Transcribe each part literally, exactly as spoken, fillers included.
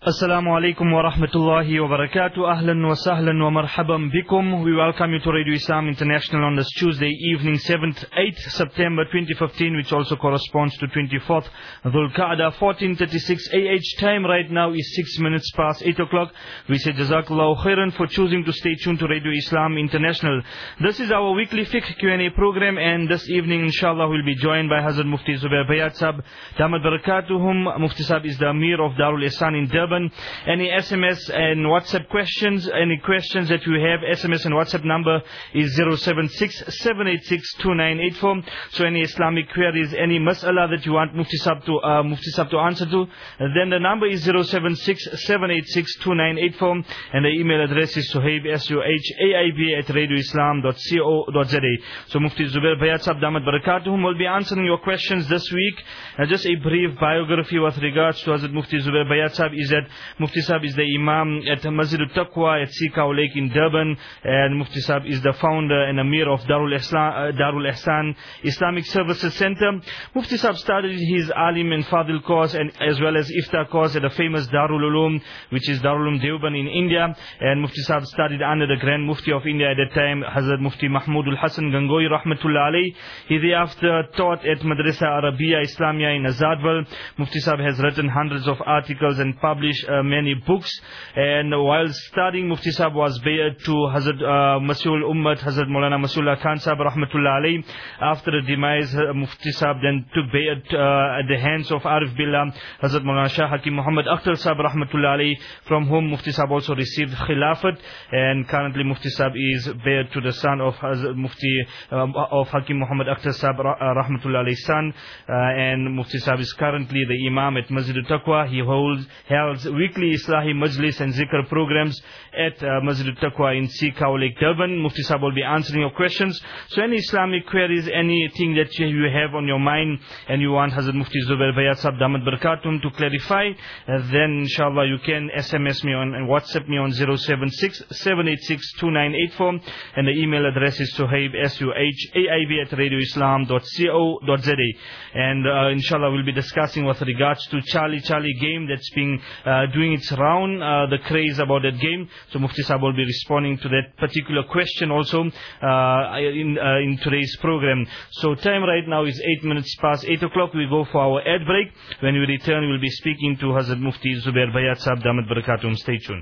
Assalamu alaikum wa rahmatullahi wa barakatuh. Ahlan wa sahlan wa marhaban bikum. We welcome you to Radio Islam International on this Tuesday evening, seventh, eighth September twenty fifteen, which also corresponds to twenty-fourth Dhul Qa'dah, fourteen thirty-six A H. Time right now is six minutes past eight o'clock. We say Jazakallahu khairan for choosing to stay tuned to Radio Islam International. This is our weekly fiqh Q and A program, and this evening, inshallah, we'll be joined by Hazrat Mufti Zubair Bayat Sahab, Damat Barakatuhum. Mufti Sahab is the Amir of Darul Ihsan in Durban. Any S M S and WhatsApp questions, any questions that you have, S M S and WhatsApp number is zero seven six, seven eight six, two nine eight four. So any Islamic queries, any mas'ala that you want Mufti Sahab to, uh, Mufti Sahab to answer to, then the number is zero seven six, seven eight six, two nine eight four, and the email address is suhaib, S U H A I B, at radioislam dot co dot za. So Mufti Zubair Bayat Sahab, Damat Barakatuhum, will be answering your questions this week. Uh, just a brief biography with regards to Hazrat Mufti Zubair Bayat Sahab is that Mufti Sahab is the Imam at Masjid al-Taqwa at Sikau Lake in Durban, and Mufti Sahab is the founder and Amir of Darul Ihsan, uh, Darul Ihsan Islamic Services Center. Mufti Sahab started his Alim and Fadil course and as well as Iftar course at the famous Darul Uloom, which is Darul Uloom Deoband in India, and Mufti Sahab studied under the Grand Mufti of India at that time, Hazrat Mufti Mahmud al-Hasan Gangohi Rahmatullah alayhi. He thereafter taught at Madrasa Arabiya Islamia in Azadwal. Mufti Sahab has written hundreds of articles and published uh, many books, and while studying, Mufti Sahab was bay'at to Hazrat uh, Mas'ul Ummat, Hazrat Maulana Mas'ullah Khan Sahab Rahmatullah alayhi. After the demise, uh, Mufti Sahab then took bay'at uh, at the hands of Arif Billah, Hazrat Maulana Shah Hakim Muhammad Akhtar Sahab Rahmatullah alayhi, from whom Mufti Sahab also received Khilafat, and currently Mufti Sahab is bay'at to the son of Hazrat Mufti um, of Hakim Muhammad Akhtar Sahab uh, Rahmatullah alayhi's son, uh, and Mufti Sahab is currently the Imam at Masjid al-Taqwa. He holds, holds weekly Islahi Majlis and Zikr programs at uh, Masjid al-Taqwa in Sikau Lake, Durban. Mufti Sahab will be answering your questions. So any Islamic queries, anything that you have on your mind and you want Hazrat Mufti Zubair Bayat Sahab Damat Barakatum to clarify, uh, then inshallah you can S M S me on and WhatsApp me on zero seven six, seven eight six, two nine eight four, and the email address is suhaib, S U H A I B, at radioislam dot co dot za. And uh, inshallah we'll be discussing with regards to Charlie Charlie game that's being uh, doing its round, uh, the craze about that game. So Mufti Sahab will be responding to that particular question also uh, in, uh, in today's program. So time right now is eight minutes past eight o'clock. We go for our ad break. When we return, we'll be speaking to Hazrat Mufti Zubair Bayat Sahab Damat Barakatum. Stay tuned.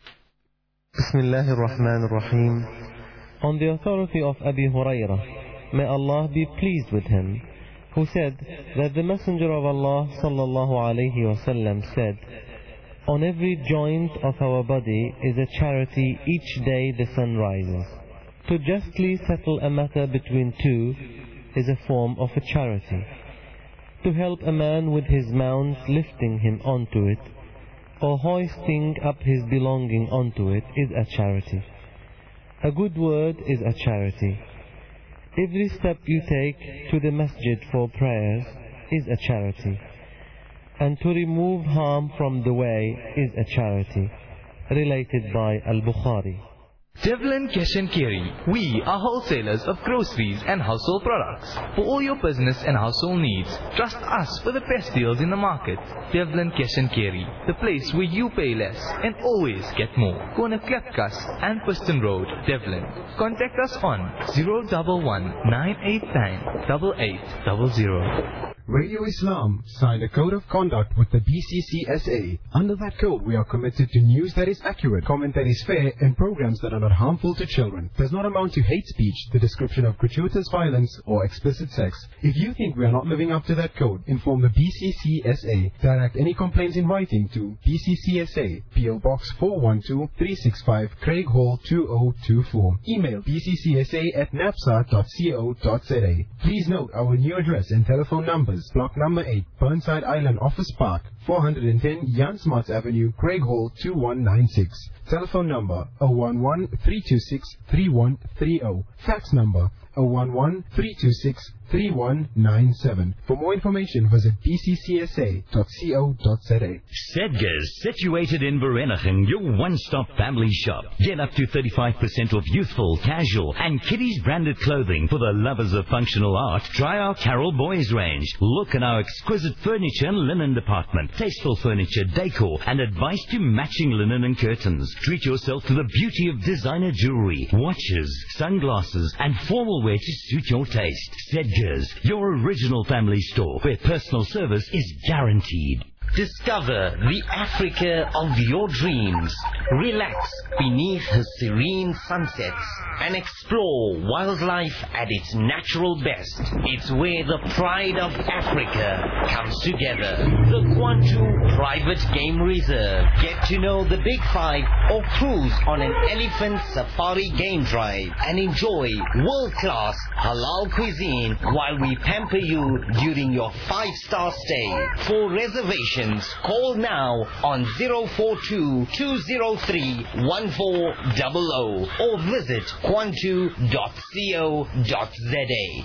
Bismillahir Rahmanir Rahim. On the authority of Abi Hurairah, may Allah be pleased with him, who said that the Messenger of Allah sallallahu alayhi wasallam said, "On every joint of our body is a charity each day the sun rises. To justly settle a matter between two is a form of a charity. To help a man with his mount, lifting him onto it, or hoisting up his belonging onto it, is a charity. A good word is a charity. Every step you take to the masjid for prayers is a charity. And to remove harm from the way is a charity." Related by Al-Bukhari. Devlin Cash and Carry. We are wholesalers of groceries and household products. For all your business and household needs, trust us for the best deals in the market. Devlin Cash and Carry, the place where you pay less and always get more. Corner Klapkas and Piston Road, Devlin. Contact us on zero one one, nine eight nine, eight eight zero zero. Radio Islam signed a code of conduct with the B C C S A. Under that code, we are committed to news that is accurate, comment that is fair, and programs that are not harmful to children. Does not amount to hate speech, the description of gratuitous violence, or explicit sex. If you think we are not living up to that code, inform the B C C S A. Direct any complaints in writing to B C C S A, P O Box four one two, three six five, Craig Hall two oh two four. Email b c c s a at napsa dot co dot za. Please note our new address and telephone numbers. Block number eight, Burnside Island Office Park, four hundred ten Jan Smuts Avenue, Craig Hall two one nine six. Telephone number zero one one, three two six, three one three zero. Fax number zero one one, three two six, three one nine seven. For more information, visit b c c s a dot co dot za. Sedgers, situated in Vereeniging, your one-stop family shop. Get up to thirty-five percent off youthful, casual, and kiddies branded clothing for the lovers of functional art. Try our Carol Boys range. Look at our exquisite furniture and linen department. tasteful furniture, decor, and advice to matching linen and curtains. Treat yourself to the beauty of designer jewelry, watches, sunglasses, and formal wear to suit your taste. Sedgers, your original family store, where personal service is guaranteed. Discover the Africa of your dreams. Relax beneath her serene sunsets and explore wildlife at its natural best. It's where the pride of Africa comes together. The Kwantu Private Game Reserve. Get to know the Big Five or cruise on an elephant safari game drive and enjoy world-class halal cuisine while we pamper you during your five-star stay. For reservations, call now on zero four two, two zero three, one four zero zero or visit kwantu dot co dot za.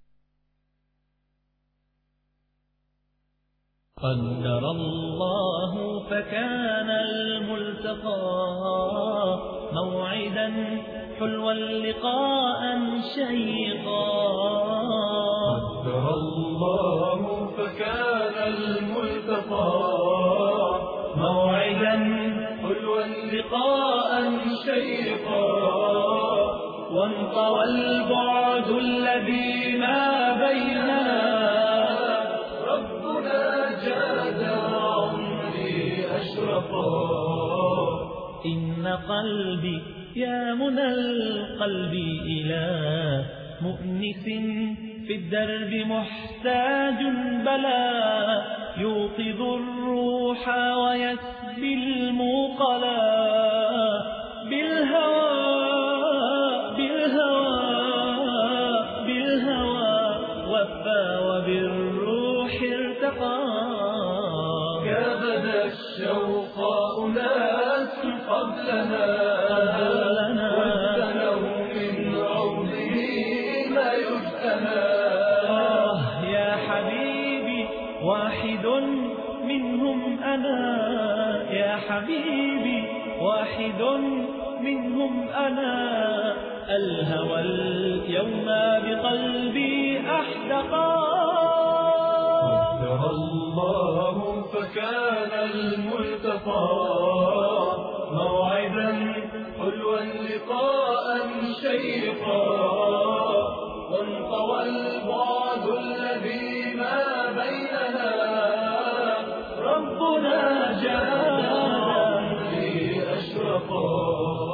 قدر الله فكان الملتقى موعدا حلوا لقاء شيقا. قدر الله فكان الملتقى موعدا حلوا لقاء شيقا. وانطوى البعد الذي ما بيننا إن قلبي يا منى القلب إلى مؤنس في الدرب محتاج بلا يوقظ الروح ويسبي الموقلا. بالهوى بالهوى بالهوى وفى وبالروح ارتقى. يا بدا الشوق أناس قبلنا واجتنوا من روضه ما يجتنى. آه يا حبيبي واحد منهم أنا. يا حبيبي واحد منهم أنا. الهوى اليوم بقلبي أحدقا. قدر الله فكان الملتقى موعدا حلوا لقاء شيقا. وانطوى البعد الذي ما بيننا ربنا جعل في أشرقا.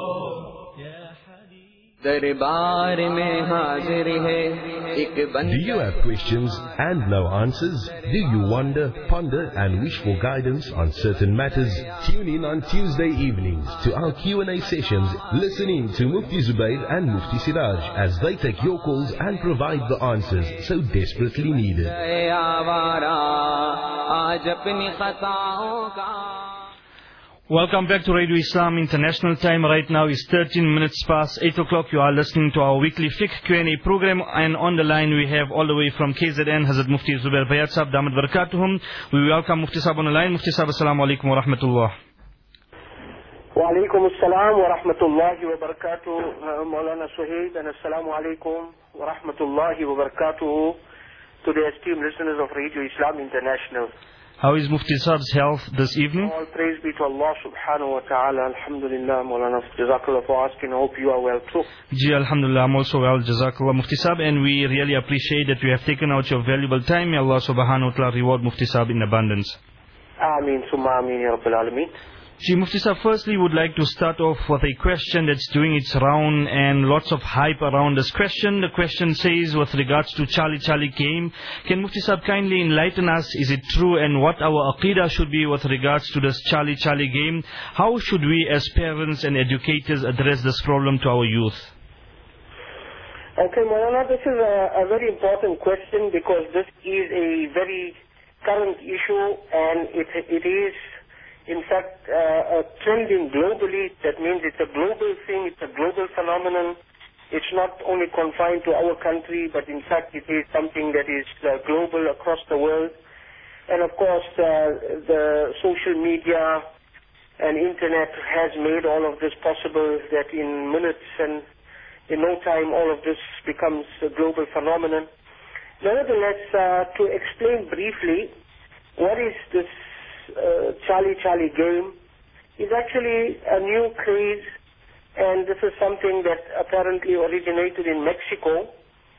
दरबार में हाजिर है एक बंदा. Do you have questions and no answers? Do you wonder, ponder and wish for guidance on certain matters? Tune in on Tuesday evenings to our Q and A sessions. Listen in to Mufti Zubair and Mufti Siraj as they take your calls and provide the answers so desperately needed. Welcome back to Radio Islam International. Time right now is thirteen minutes past eight o'clock. You are listening to our weekly fiqh Q and A program, and on the line we have all the way from K Z N Hazrat Mufti Zubair Bayat Sahab Damat Barakatuhum. We welcome Mufti Sahab on the line. Mufti Sahab, assalamu alaikum wa rahmatullah. Wa alaikum assalam wa rahmatullahi wa barakatuh. Maulana Suhaib, and assalamu alaikum wa rahmatullahi wa barakatuh to the esteemed listeners of Radio Islam International. How is Mufti Saab's health this evening? All praise be to Allah subhanahu wa ta'ala. Alhamdulillah, Maulana. Jazakallah for asking. I hope you are well too. Ji, Alhamdulillah, I'm also well. Jazakallah, Mufti Saab. And we really appreciate that you have taken out your valuable time. May Allah subhanahu wa ta'ala reward Mufti Saab in abundance. Ameen, summa ameen, ya Rabbil Alameen. Ji, Mufti Saab, firstly would like to start off with a question that's doing its round and lots of hype around this question. The question says with regards to Charlie Charlie game, can Mufti Saab kindly enlighten us, is it true, and what our aqidah should be with regards to this Charlie Charlie game? How should we as parents and educators address this problem to our youth? Okay, Maulana, this is a, a very important question because this is a very current issue and it, it is in fact, uh, uh, trending globally. That means it's a global thing, it's a global phenomenon. It's not only confined to our country, but in fact it is something that is uh, global across the world. And of course, uh, the social media and internet has made all of this possible, that in minutes and in no time all of this becomes a global phenomenon. Nevertheless, uh, to explain briefly, what is this uh, Charlie Charlie game is actually a new craze, and this is something that apparently originated in Mexico.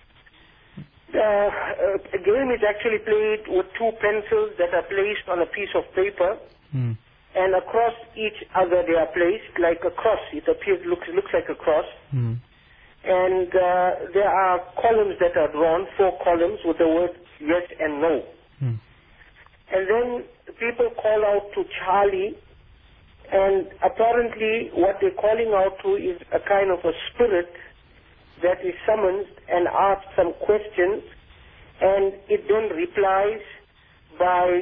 The uh, game is actually played with two pencils that are placed on a piece of paper, mm. and across each other they are placed like a cross. It appears looks looks like a cross, mm. and uh, there are columns that are drawn, four columns with the words yes and no, mm. and then people call out to Charlie, and apparently what they're calling out to is a kind of a spirit that is summoned and asks some questions, and it then replies by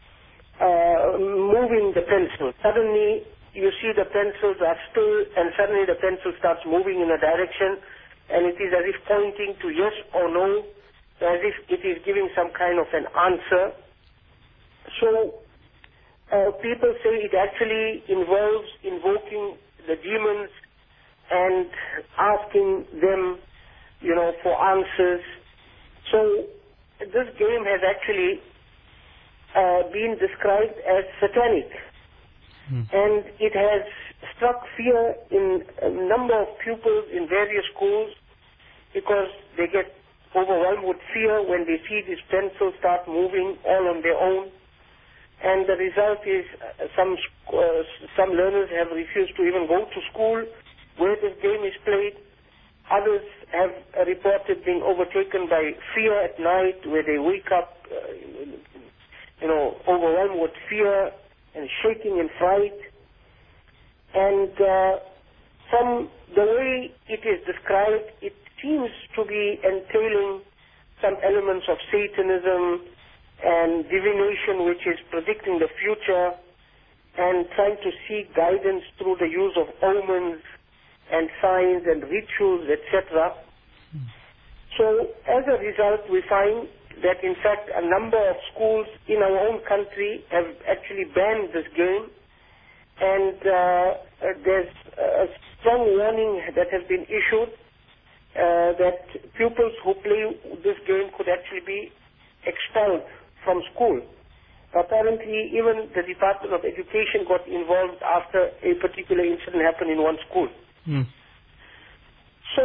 uh, moving the pencil. Suddenly you see the pencils are still, and suddenly the pencil starts moving in a direction, and it is as if pointing to yes or no, as if it is giving some kind of an answer. So uh, people say it actually involves invoking the demons and asking them, you know, for answers. So this game has actually uh, been described as satanic. Mm. And it has struck fear in a number of pupils in various schools because they get overwhelmed with fear when they see these pencils start moving all on their own. And the result is uh, some, uh, some learners have refused to even go to school where this game is played. Others have uh, reported being overtaken by fear at night, where they wake up, uh, you know, overwhelmed with fear and shaking in fright. And uh, from the way it is described, it seems to be entailing some elements of Satanism and divination, which is predicting the future and trying to seek guidance through the use of omens and signs and rituals, et cetera. Mm. So as a result, we find that in fact a number of schools in our own country have actually banned this game, and uh, there's a strong warning that has been issued uh, that pupils who play this game could actually be expelled from school. Apparently, even the Department of Education got involved after a particular incident happened in one school. Mm. So,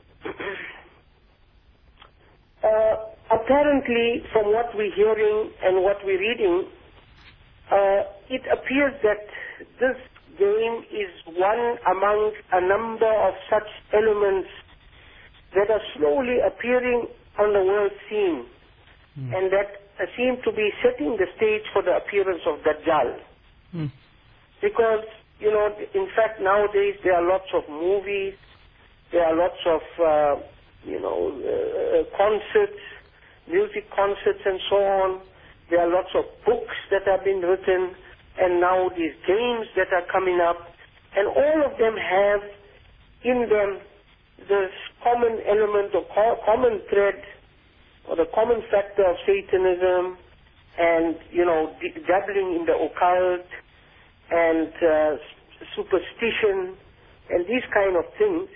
uh, apparently, from what we're hearing and what we're reading, uh, it appears that this game is one amongst a number of such elements that are slowly appearing on the world scene, mm. and that uh, seem to be setting the stage for the appearance of Dajjal. Mm. Because, you know, in fact, nowadays there are lots of movies, there are lots of, uh, you know, uh, concerts, music concerts and so on. There are lots of books that have been written, and now these games that are coming up, and all of them have in them this common element or co- common thread or the common factor of Satanism and, you know, d- dabbling in the occult and uh, superstition and these kind of things.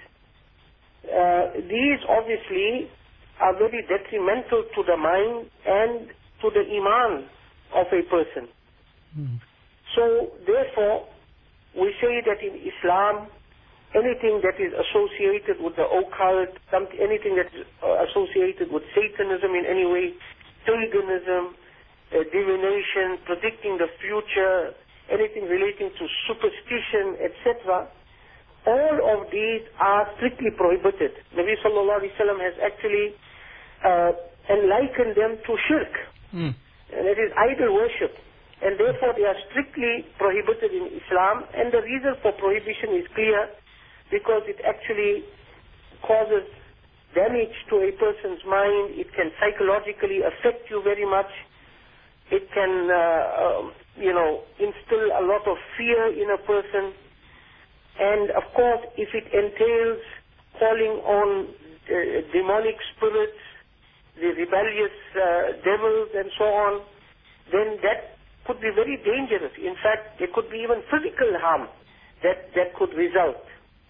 Uh, these obviously are very detrimental to the mind and to the iman of a person. Mm. So therefore, we say that in Islam, anything that is associated with the occult, some, anything that is uh, associated with Satanism in any way, paganism, uh, divination, predicting the future, anything relating to superstition, et cetera, all of these are strictly prohibited. Nabi sallallahu alaihi wasallam has actually uh, enlikened them to shirk, mm. and it is idol worship, and therefore they are strictly prohibited in Islam. And the reason for prohibition is clear, because it actually causes damage to a person's mind. It can psychologically affect you very much. It can, uh, um, you know, instill a lot of fear in a person. And of course, if it entails calling on uh, demonic spirits, the rebellious uh, devils and so on, then that could be very dangerous. In fact, there could be even physical harm that, that could result.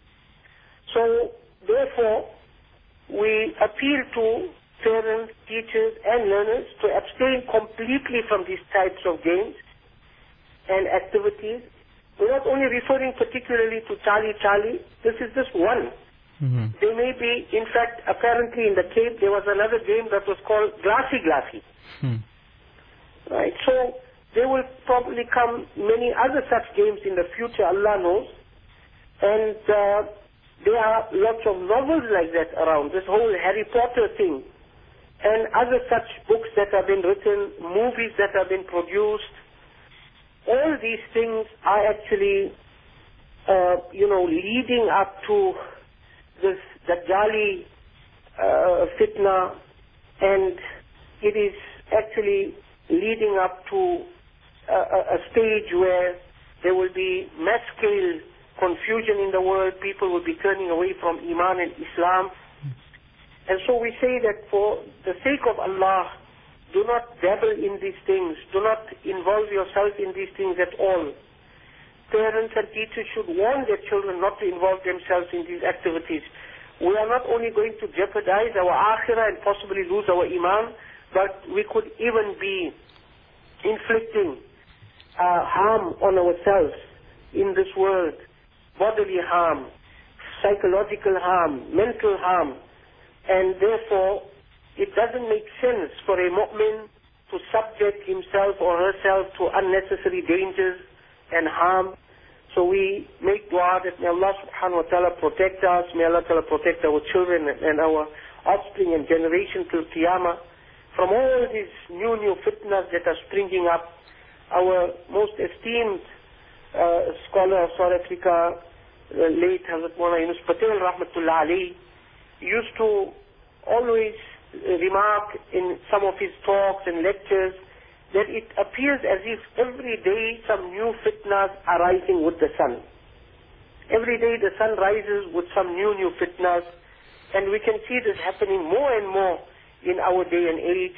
So, therefore, we appeal to parents, teachers, and learners to abstain completely from these types of games, and activities. We're not only referring particularly to Charlie Charlie. This is just one. Mm-hmm. There may be, in fact, apparently in the Cape there was another game that was called Glassy Glassy. Hmm. Right? So there will probably come many other such games in the future, Allah knows. And uh, there are lots of novels like that around, this whole Harry Potter thing. And other such books that have been written, movies that have been produced. All these things are actually, uh, you know, leading up to this Dajjali uh, fitna, and it is actually leading up to a, a stage where there will be mass-scale confusion in the world. People will be turning away from Iman and Islam. And so we say that for the sake of Allah, do not dabble in these things. Do not involve yourself in these things at all. Parents and teachers should warn their children not to involve themselves in these activities. We are not only going to jeopardize our akhirah and possibly lose our iman, but we could even be inflicting uh, harm on ourselves in this world. Bodily harm, psychological harm, mental harm. And therefore, it doesn't make sense for a mu'min to subject himself or herself to unnecessary dangers and harm. So we make dua that may Allah subhanahu wa ta'ala protect us, may Allah ta'ala protect our children and our offspring and generation till Qiyamah from all these new, new fitnas that are springing up. Our most esteemed uh, scholar of South Africa, uh, late Hazrat Maulana Yunus Patel Rahmatullah alayhi, used to always remark in some of his talks and lectures that it appears as if every day some new fitnas are rising with the sun. Every day the sun rises with some new, new fitnas, and we can see this happening more and more in our day and age.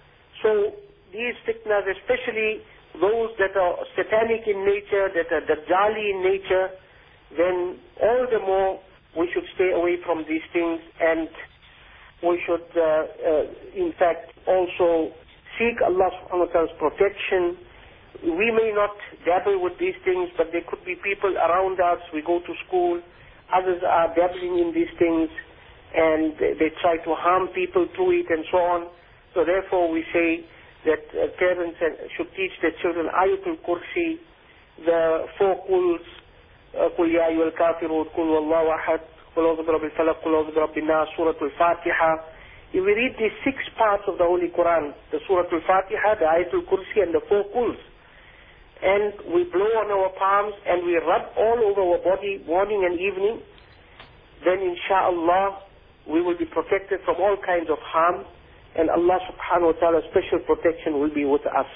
So these fitnas, especially those that are satanic in nature, that are Dajjali in nature, then all the more we should stay away from these things, and we should uh, uh, in fact also seek Allah subhanahu wa ta'ala's protection. We may not dabble with these things, but there could be people around us. We go to school, others are dabbling in these things, and they try to harm people through it and so on. So therefore we say that uh, parents should teach their children Ayatul Kursi, the four Quls, Qul Ya Ayyuhal Kafirun, Qul Wallahu Ahad, Qul A'udhu Birabbil Falaq, Qul A'udhu Birabbin Nas, Suratul Fatiha. If we read these six parts of the Holy Quran, the Suratul Fatiha, the Ayatul Kursi and the four Quls, and we blow on our palms and we rub all over our body morning and evening, then insha'Allah we will be protected from all kinds of harm, and Allah subhanahu wa ta'ala's special protection will be with us.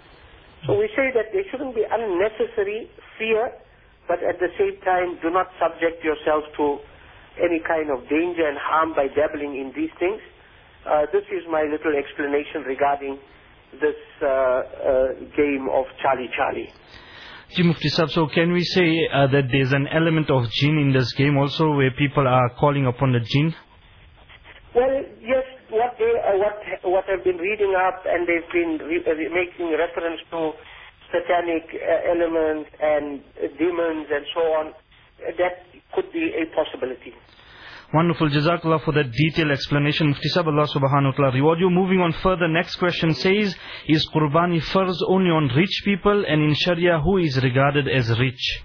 So we say that there shouldn't be unnecessary fear, but at the same time do not subject yourself to any kind of danger and harm by dabbling in these things. Uh, this is my little explanation regarding this uh, uh, game of Charlie Charlie. Ji Mufti Sahib, so can we say uh, that there's an element of jinn in this game also, where people are calling upon the jinn? Well, yes, what they, uh, what what I've been reading up, and they've been re- uh, making reference to satanic uh, elements and uh, demons and so on, uh, that could be a possibility. Wonderful. Jazakallah for that detailed explanation. Mufti Sahib, Allah subhanahu wa ta'ala reward you. Moving on further, next question says, is Qurbani farz only on rich people, and in Sharia who is regarded as rich?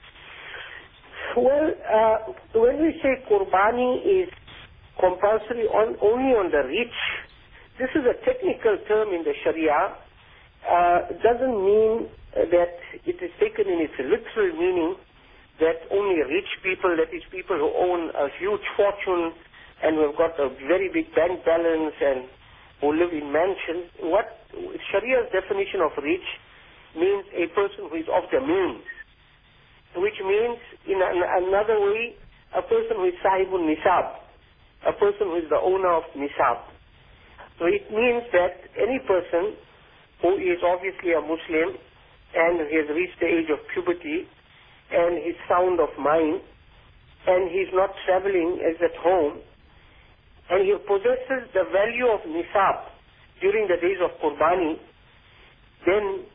Well, uh, when we say Qurbani is compulsory on only on the rich, this is a technical term in the Sharia. Uh, doesn't mean that it is taken in its literal meaning, that only rich people, that is people who own a huge fortune and who have got a very big bank balance and who live in mansions. What Sharia's definition of rich means a person who is of the means, which means in an, another way a person who is sahibun nisab, a person who is the owner of nisab. So it means that any person who is obviously a Muslim and he has reached the age of puberty and he's sound of mind, and he's not traveling as at home, and he possesses the value of nisab during the days of Qurbani, then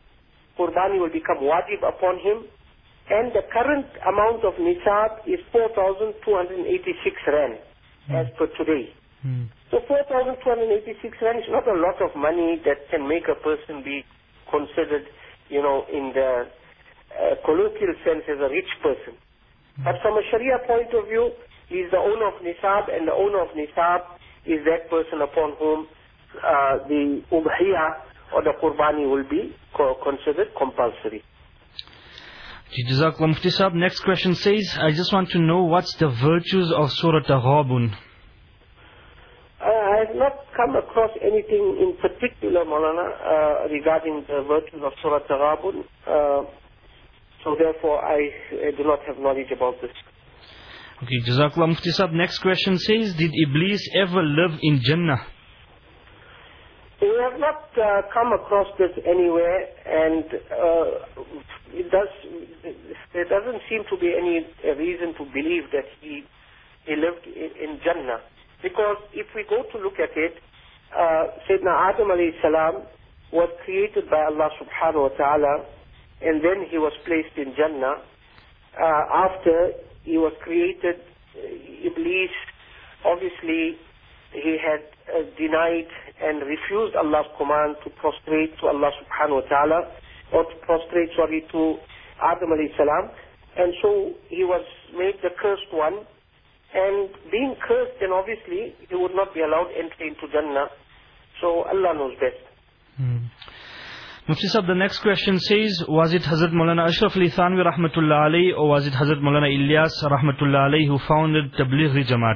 Qurbani will become wajib upon him. And the current amount of nisab is four thousand two hundred eighty-six rand mm. as per today. Mm. So four thousand two hundred eighty-six rand is not a lot of money that can make a person be considered, you know, in the uh, colloquial sense as a rich person. Mm. But from a Sharia point of view, he is the owner of nisab, and the owner of nisab is that person upon whom uh, the ubhiyah or the qurbani will be co- considered compulsory. Jazakallah Mufti Sahab. Next question says, I just want to know what's the virtues of Surah Taghabun. Uh, I have not come across anything in particular, Maulana, uh, regarding the virtues of Surah Taghabun. Uh, so therefore, I, I do not have knowledge about this. Okay, Jazakallah Mufti Sahab. Next question says, did Iblis ever live in Jannah? We have not uh, come across this anywhere, and uh, it does. There doesn't seem to be any uh, reason to believe that he he lived in, in Jannah, because if we go to look at it, uh, Sayyidina Adam alayhi salam was created by Allah subhanahu wa ta'ala, and then he was placed in Jannah. Uh, after he was created, Iblis, obviously, he had uh, denied and refused Allah's command to prostrate to Allah subhanahu wa ta'ala, or to prostrate, sorry, to Adam alayhi salam. And so he was made the cursed one. And being cursed, then obviously he would not be allowed entry into Jannah. So Allah knows best. Hmm. Mufti Sahab, the next question says, was it Hazrat Maulana Ashraf Ali Thanwi rahmatullah alayhi, or was it Hazrat Maulana Ilyas rahmatullah alayhi who founded Tablighi Jamaat?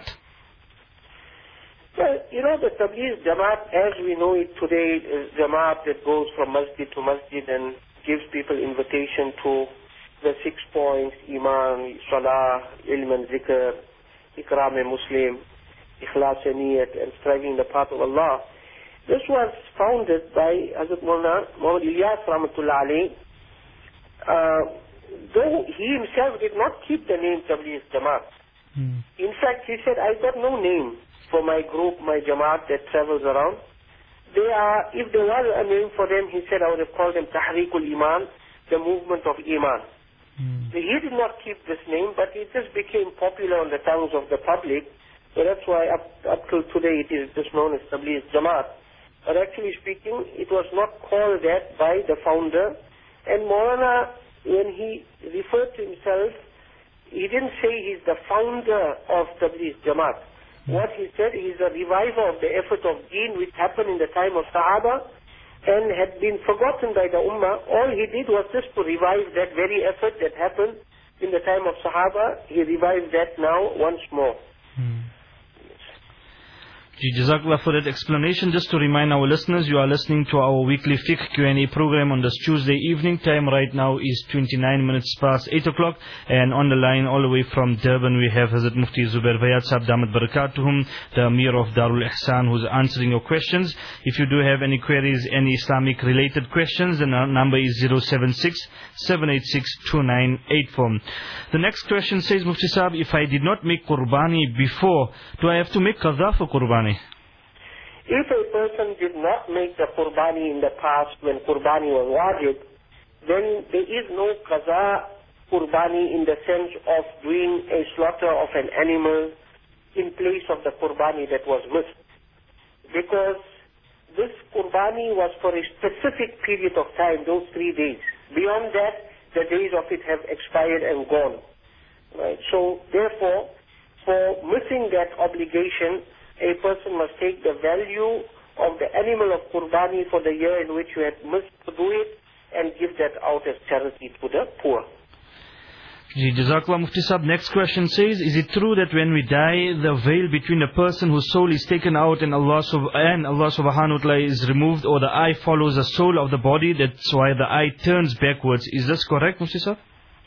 Well, you know, the Tabligh Jamaat, as we know it today, is Jamaat that goes from masjid to masjid and gives people invitation to the six points: Iman, Salah, Ilm and Zikr, Ikram and Muslim, Ikhlas and Niyat, and striving the path of Allah. This was founded by Hazrat Maulana Muhammad Ilyas rahmatullah alayhi. Uh, though he himself did not keep the name Tabligh Jamaat. Hmm. In fact, he said, I got no name for my group, my Jamaat that travels around. They are, if there was a name for them, he said, I would have called them Tahriqul Iman, the movement of Iman. Mm. So he did not keep this name, but it just became popular on the tongues of the public. So that's why up, up till today it is just known as Tabligh Jamaat. But actually speaking, it was not called that by the founder. And Maulana, when he referred to himself, he didn't say he's the founder of Tabligh Jamaat. What he said, he's a reviver of the effort of deen which happened in the time of Sahaba and had been forgotten by the Ummah. All he did was just to revive that very effort that happened in the time of Sahaba. He revived that now once more. Hmm. Jazakallah for that explanation. Just to remind our listeners, you are listening to our weekly fiqh Q and A program on this Tuesday evening. Time right now is twenty-nine minutes past eight o'clock. And on the line all the way from Durban, we have Hazrat Mufti Zubair Bayat Sahab Damat Barakatuhum, the Amir of Darul Ihsan, who's answering your questions. If you do have any queries, any Islamic related questions, the number is zero seven six, seven eight six, two nine eight four. The next question says, Mufti Sahab, if I did not make Qurbani before, do I have to make Qaza for Qurbani? If a person did not make the Qurbani in the past when Qurbani was wajib, then there is no Qaza Qurbani in the sense of doing a slaughter of an animal in place of the Qurbani that was missed. Because this Qurbani was for a specific period of time, those three days. Beyond that, the days of it have expired and gone. Right? So, therefore, for missing that obligation, a person must take the value of the animal of Qurbani for the year in which you had missed to do it and give that out as charity to the poor. Jazakallah Mufti Sahab. Next question says, is it true that when we die, the veil between a person whose soul is taken out and Allah, sub- and Allah subhanahu wa ta'ala is removed, or the eye follows the soul of the body, that's why the eye turns backwards? Is this correct, Mufti Sahab?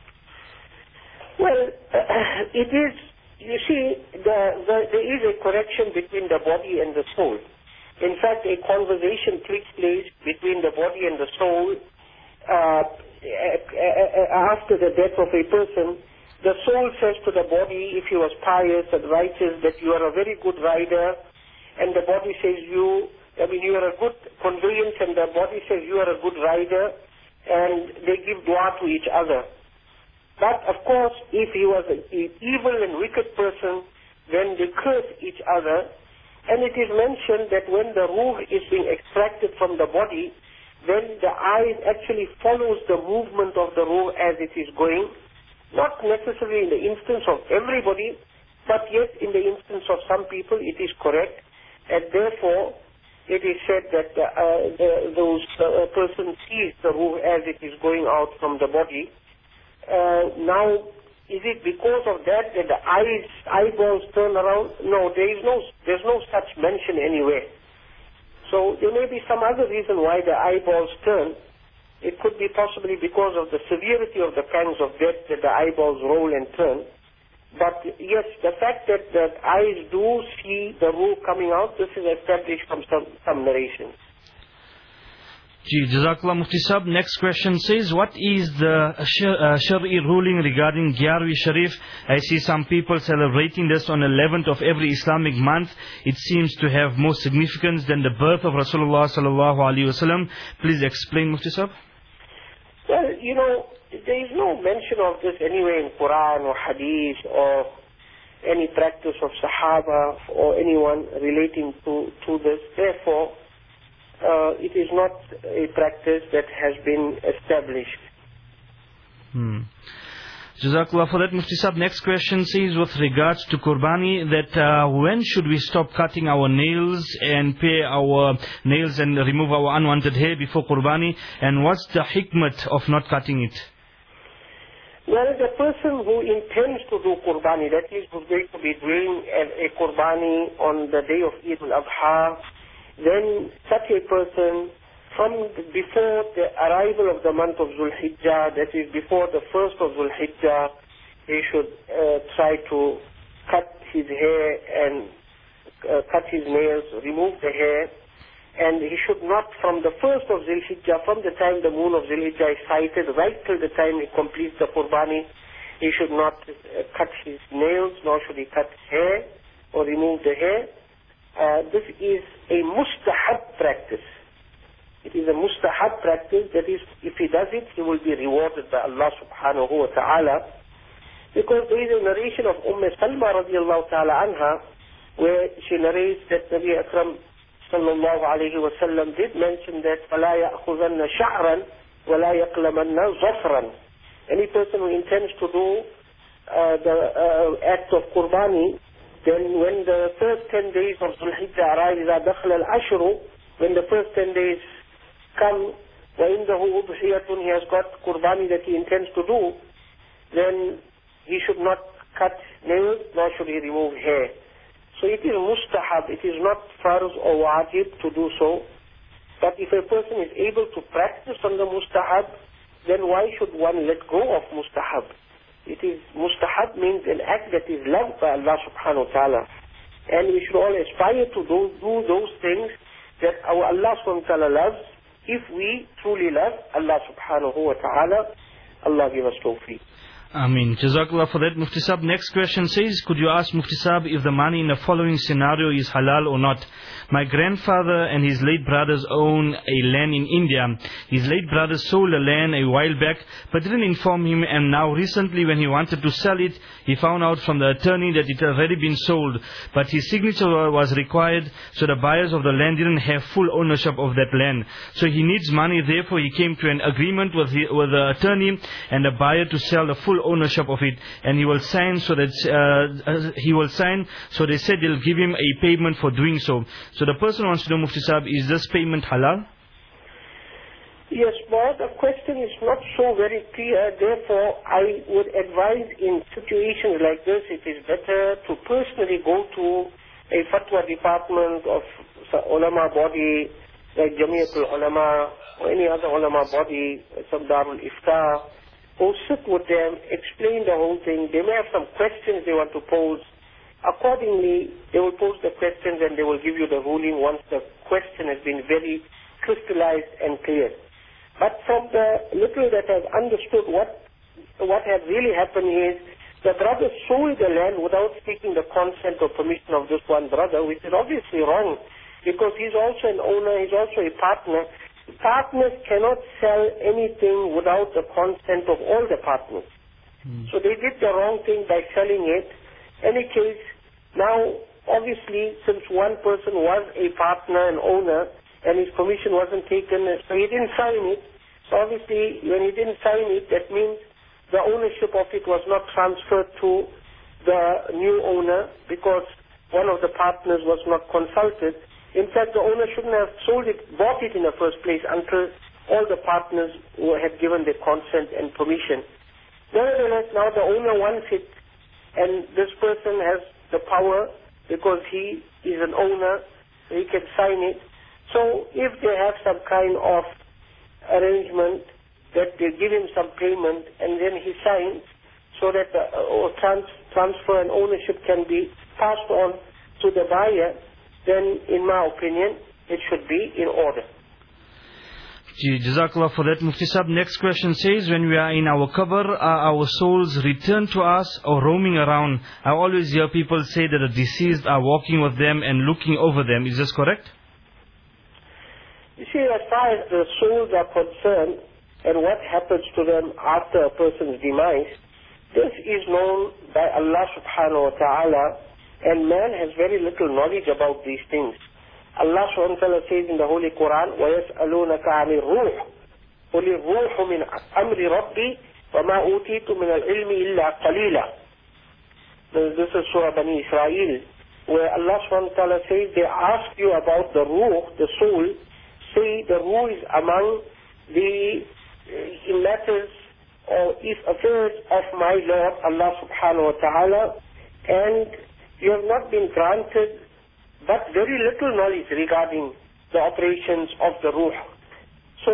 Well, uh, it is. You see, the, the, there is a correction between the body and the soul. In fact, a conversation takes place between the body and the soul uh, after the death of a person. The soul says to the body, if he was pious and righteous, that you are a very good rider, and the body says you, I mean, you are a good conveyance, and the body says you are a good rider, and they give dua to each other. But of course, if he was an evil and wicked person, then they curse each other. And it is mentioned that when the ruh is being extracted from the body, then the eye actually follows the movement of the ruh as it is going. Not necessarily in the instance of everybody, but yes, in the instance of some people it is correct. And therefore, it is said that uh, uh, those uh, person sees the ruh as it is going out from the body. Uh, now, is it because of that that the eyes, eyeballs turn around? No, there is no, there's no such mention anywhere. So there may be some other reason why the eyeballs turn. It could be possibly because of the severity of the pangs of death that the eyeballs roll and turn. But yes, the fact that the eyes do see the ruh coming out, this is established from some, some narrations. Ji, Jazakallah Mufti Sahib. Next question says, what is the Shari ruling regarding Gyarwi Sharif? I see some people celebrating this on the eleventh of every Islamic month. It seems to have more significance than the birth of Rasulullah sallallahu alaihi wasallam. Please explain, Mufti Sahib. Well, you know, there is no mention of this anywhere in Quran or Hadith or any practice of Sahaba or anyone relating to, to this. Therefore, Uh, it is not a practice that has been established. Hmm. Jazakallah for that, Mufti Sahib. Next question says, with regards to Qurbani, that uh, when should we stop cutting our nails and pare our nails and remove our unwanted hair before Qurbani? And what's the hikmat of not cutting it? Well, the person who intends to do Qurbani, that is, who's going to be doing a, a Qurbani on the day of Eid al-Adha, then such a person, from the, before the arrival of the month of Dhul Hijjah, that is before the first of Dhul Hijjah, he should uh, try to cut his hair and uh, cut his nails, remove the hair, and he should not, from the first of Dhul Hijjah, from the time the moon of Dhul Hijjah is sighted, right till the time he completes the Qurbani, he should not uh, cut his nails, nor should he cut his hair or remove the hair. Uh, this is a mustahab practice. It is a mustahab practice, that is, if he does it, he will be rewarded by Allah subhanahu wa ta'ala. Because there is a narration of Umm Salma radiallahu ta'ala anha, where she narrates that Nabi Akram sallallahu alayhi wa sallam did mention that فَلَا يَأْخُذَنَّ شَعْرًا وَلَا يَقْلَمَنَّ ظَفْرًا. Any person who intends to do uh, the uh, act of Qurbani, then when the first ten days of Dhul Hijjah arrive, إِذَا دَخْلَ الْعَشْرُ, when the first ten days come, وَإِنْدَهُ أُضْحِيَةٌ, he has got Qurbani that he intends to do, then he should not cut nails, nor should he remove hair. So it is mustahab, it is not farz or wajib to do so. But if a person is able to practice on the mustahab, then why should one let go of mustahab? It is, mustahab means an act that is loved by Allah subhanahu wa ta'ala. And we should all aspire to do, do those things that our Allah subhanahu wa ta'ala loves. If we truly love Allah subhanahu wa ta'ala, Allah give us tawfiq. Ameen. Jazakallah for that, Mufti Sahib. Next question says, could you ask Mufti Sahib if the money in the following scenario is halal or not? My grandfather and his late brothers own a land in India. His late brother sold the land a while back, but didn't inform him, and now recently when he wanted to sell it, he found out from the attorney that it had already been sold, but his signature was required, so the buyers of the land didn't have full ownership of that land. So he needs money, therefore he came to an agreement with the, with the attorney and the buyer to sell the full ownership of it, and he will sign so that uh, he will sign so they said they'll give him a payment for doing so. So the person wants to know, Mufti Sahib, is this payment halal? Yes, but the question is not so very clear. Therefore, I would advise in situations like this, it is better to personally go to a fatwa department of ulama body like Jamiatul Ulama or any other ulama body, some Darul Iftar, or sit with them, explain the whole thing. They may have some questions they want to pose. Accordingly, they will pose the questions and they will give you the ruling once the question has been very crystallized and clear. But from the little that I've understood, what what has really happened is the brother sold the land without seeking the consent or permission of this one brother, which is obviously wrong, because he's also an owner, he's also a partner. partners cannot sell anything without the consent of all the partners. Mm. So they did the wrong thing by selling it. Any case, now obviously since one person was a partner and owner and his permission wasn't taken, so he didn't sign it. So obviously when he didn't sign it, that means the ownership of it was not transferred to the new owner because one of the partners was not consulted. In fact, the owner shouldn't have sold it, bought it in the first place until all the partners had given their consent and permission. Nevertheless, now the owner wants it, and this person has the power because he is an owner, he can sign it. So if they have some kind of arrangement that they give him some payment and then he signs so that the uh, trans transfer and ownership can be passed on to the buyer, then in my opinion, it should be in order. Jazakallah for that, Mufti Sahib. Next question says, when we are in our qabr, are our souls returned to us or roaming around? I always hear people say that the deceased are walking with them and looking over them. Is this correct? You see, as far as the souls are concerned and what happens to them after a person's demise, this is known by Allah subhanahu wa ta'ala, and man has very little knowledge about these things. Allah subhanahu wa ta'ala says in the Holy Quran, وَيَسْأَلُونَكَ عَنِ الرُّوحِ قُلِ الرُّوحُ مِنْ أَمْرِ رَبِّي وَمَا أُوتِيتُ مِنَ الْعِلْمِ إِلَّا قَلِيلًا. This is Surah Bani Israel, where Allah subhanahu wa ta'ala says, they ask you about the ruh, the soul. Say the ruh is among the uh, matters or if affairs of my Lord Allah subhanahu wa ta'ala, and you have not been granted but very little knowledge regarding the operations of the ruh. So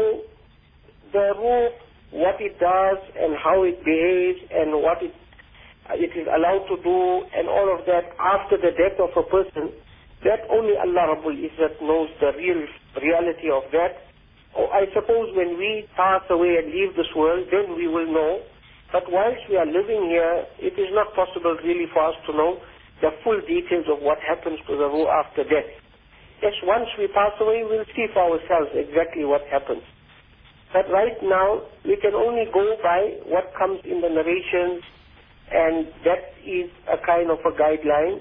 the ruh, what it does and how it behaves and what it, it is allowed to do and all of that after the death of a person, that only Allah Rabbul Izzat knows the real reality of that. Oh, I suppose when we pass away and leave this world, then we will know. But whilst we are living here, it is not possible really for us to know the full details of what happens to the ruh after death. Yes, once we pass away, we'll see for ourselves exactly what happens. But right now, we can only go by what comes in the narrations, and that is a kind of a guideline,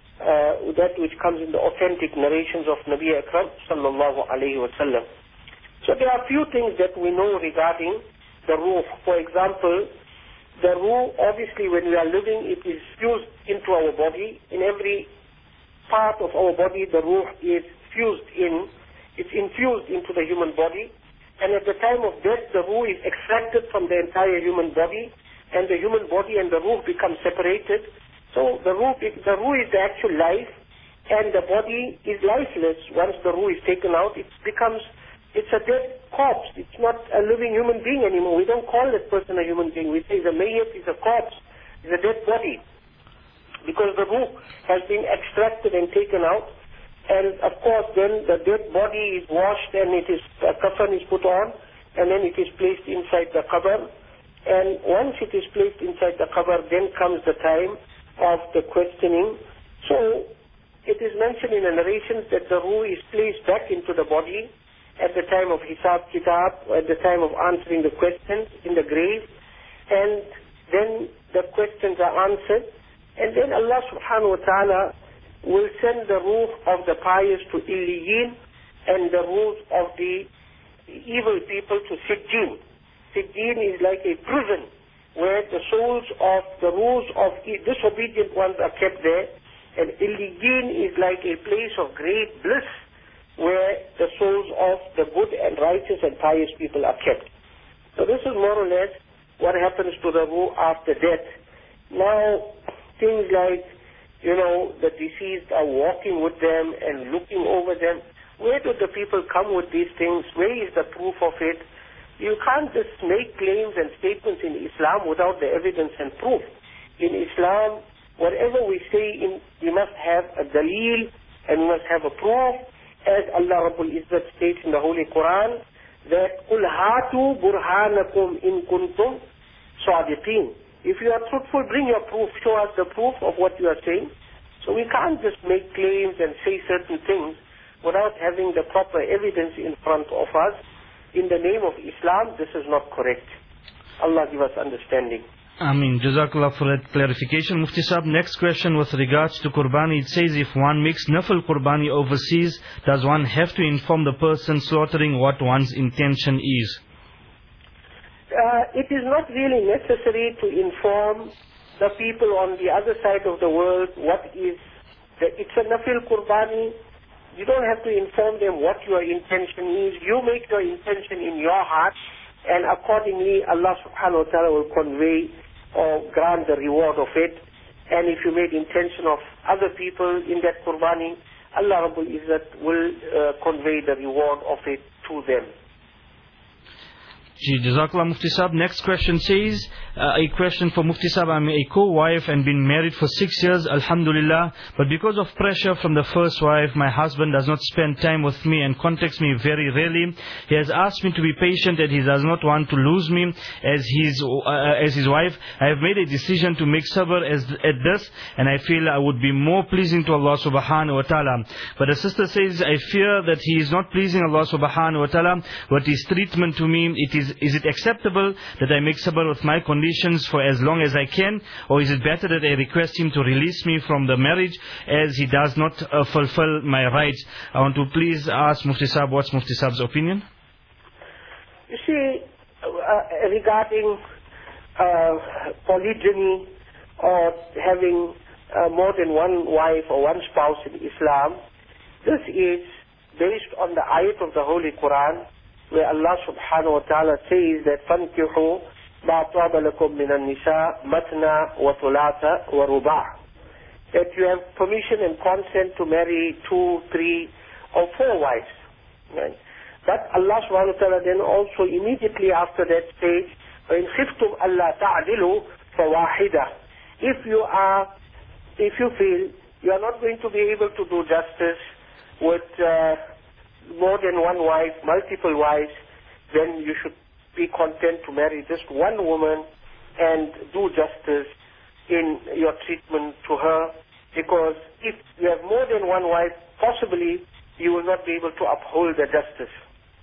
uh, that which comes in the authentic narrations of Nabi Akram sallallahu alayhi wa sallam. So there are a few things that we know regarding the ruh. For example, the ruh, obviously when we are living, it is fused into our body. In every part of our body, the ruh is fused in, it's infused into the human body. And at the time of death, the ruh is extracted from the entire human body, and the human body and the ruh become separated. So the ruh, the ruh is the actual life, and the body is lifeless. Once the ruh is taken out, it becomes, it's a dead corpse. It's not a living human being anymore. We don't call that person a human being. We say the mayyit is a corpse, is a dead body, because the ruh has been extracted and taken out. And of course then the dead body is washed and it is, a kafan is put on, and then it is placed inside the qabr. And once it is placed inside the qabr, then comes the time of the questioning. So it is mentioned in the narrations that the ruh is placed back into the body at the time of Hisab Kitab, at the time of answering the questions in the grave, and then the questions are answered, and then Allah subhanahu wa ta'ala will send the ruh of the pious to Illiyin and the ruh of the evil people to Sijjin. Sijjin is like a prison where the souls of the ruhs of disobedient ones are kept there, and Illiyin is like a place of great bliss where the souls of the good and righteous and pious people are kept. So this is more or less what happens to the ruh after death. Now, things like, you know, the deceased are walking with them and looking over them. Where do the people come with these things? Where is the proof of it? You can't just make claims and statements in Islam without the evidence and proof. In Islam, whatever we say, in, we must have a dalil and we must have a proof. As Allah Rabbul Izzat states in the Holy Quran, that قُلْ هَاتُوا بُرْهَانَكُمْ إِن كُنْتُمْ صَادِقِينَ. If you are truthful, bring your proof, show us the proof of what you are saying. So we can't just make claims and say certain things without having the proper evidence in front of us. in the name of Islam, this is not correct. Allah give us understanding. Ameen. Jazakallah for that clarification. Mufti Sahib, next question with regards to Qurbani. It says if one makes Nafil Qurbani overseas, does one have to inform the person slaughtering what one's intention is? Uh, it is not really necessary to inform the people on the other side of the world what is, the, it's a Nafil Qurbani. You don't have to inform them what your intention is. You make your intention in your heart, and accordingly Allah subhanahu wa ta'ala will convey or grant the reward of it. And if you made intention of other people in that Qurbani, Allah Rabbul Izzat will uh, convey the reward of it to them. Ji, Jazakallah Mufti Sahib. Next question says, uh, a question for Mufti Sahib. I'm a co-wife and been married for six years, Alhamdulillah. But because of pressure from the first wife, my husband does not spend time with me and contacts me very rarely. He has asked me to be patient and he does not want to lose me as his, uh, as his wife. I have made a decision to make sabr as, at this, and I feel I would be more pleasing to Allah subhanahu wa ta'ala. But the sister says, I fear that he is not pleasing Allah subhanahu wa ta'ala, but his treatment to me, it is Is it acceptable that I make sabr with my conditions for as long as I can, or is it better that I request him to release me from the marriage as he does not uh, fulfill my rights? I want to please ask Mufti Sahib, what's Mufti Sahib's opinion? You see, uh, regarding uh, polygyny or having uh, more than one wife or one spouse in Islam, this is based on the ayat of the Holy Quran, where Allah subhanahu wa ta'ala says that فَانْكِحُوا مَا طَابَ لَكُم مِّنَ النِّسَاءِ مَثْنَى وَثُلَاثَ وَرُبَاعَ, that you have permission and consent to marry two, three, or four wives. Right? But Allah subhanahu wa ta'ala then also immediately after that says, وَإِنْ خِفْتُمْ أَلَّا تَعْدِلُوا فَوَاحِدَةً. If you are, if you feel you are not going to be able to do justice with uh, more than one wife, multiple wives, then you should be content to marry just one woman and do justice in your treatment to her, because if you have more than one wife, possibly you will not be able to uphold the justice.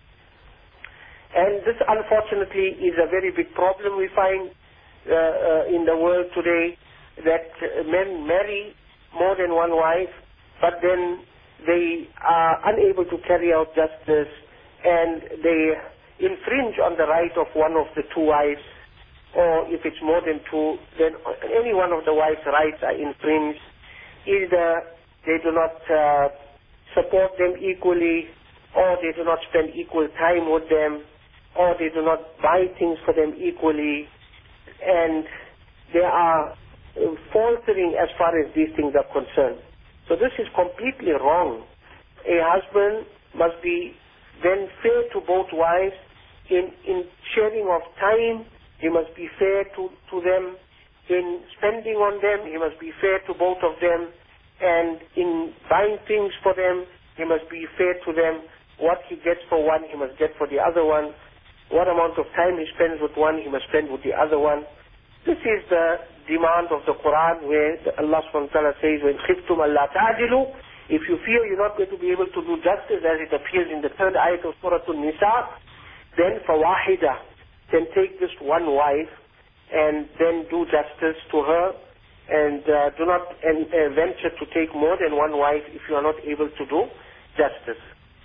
And this unfortunately is a very big problem we find uh, uh, in the world today, that uh, men marry more than one wife, but then they are unable to carry out justice and they infringe on the right of one of the two wives, or if it's more than two, then any one of the wives' rights are infringed. Either they do not uh, support them equally, or they do not spend equal time with them, or they do not buy things for them equally, and they are faltering as far as these things are concerned. So this is completely wrong. A husband must be then fair to both wives in, in sharing of time. He must be fair to, to them in spending on them. He must be fair to both of them. And in buying things for them, he must be fair to them. What he gets for one, he must get for the other one. What amount of time he spends with one, he must spend with the other one. This is the demand of the Quran, where Allah subhanahu wa ta'ala says, وَإِنْ خِفْتُمْ أَلَّا تَعْدِلُوا, if you fear you're not going to be able to do justice, as it appears in the third ayat of Surah An-Nisa, then فَوَاحِدَةً, then take just one wife and then do justice to her, and uh, do not and, uh, venture to take more than one wife if you are not able to do justice.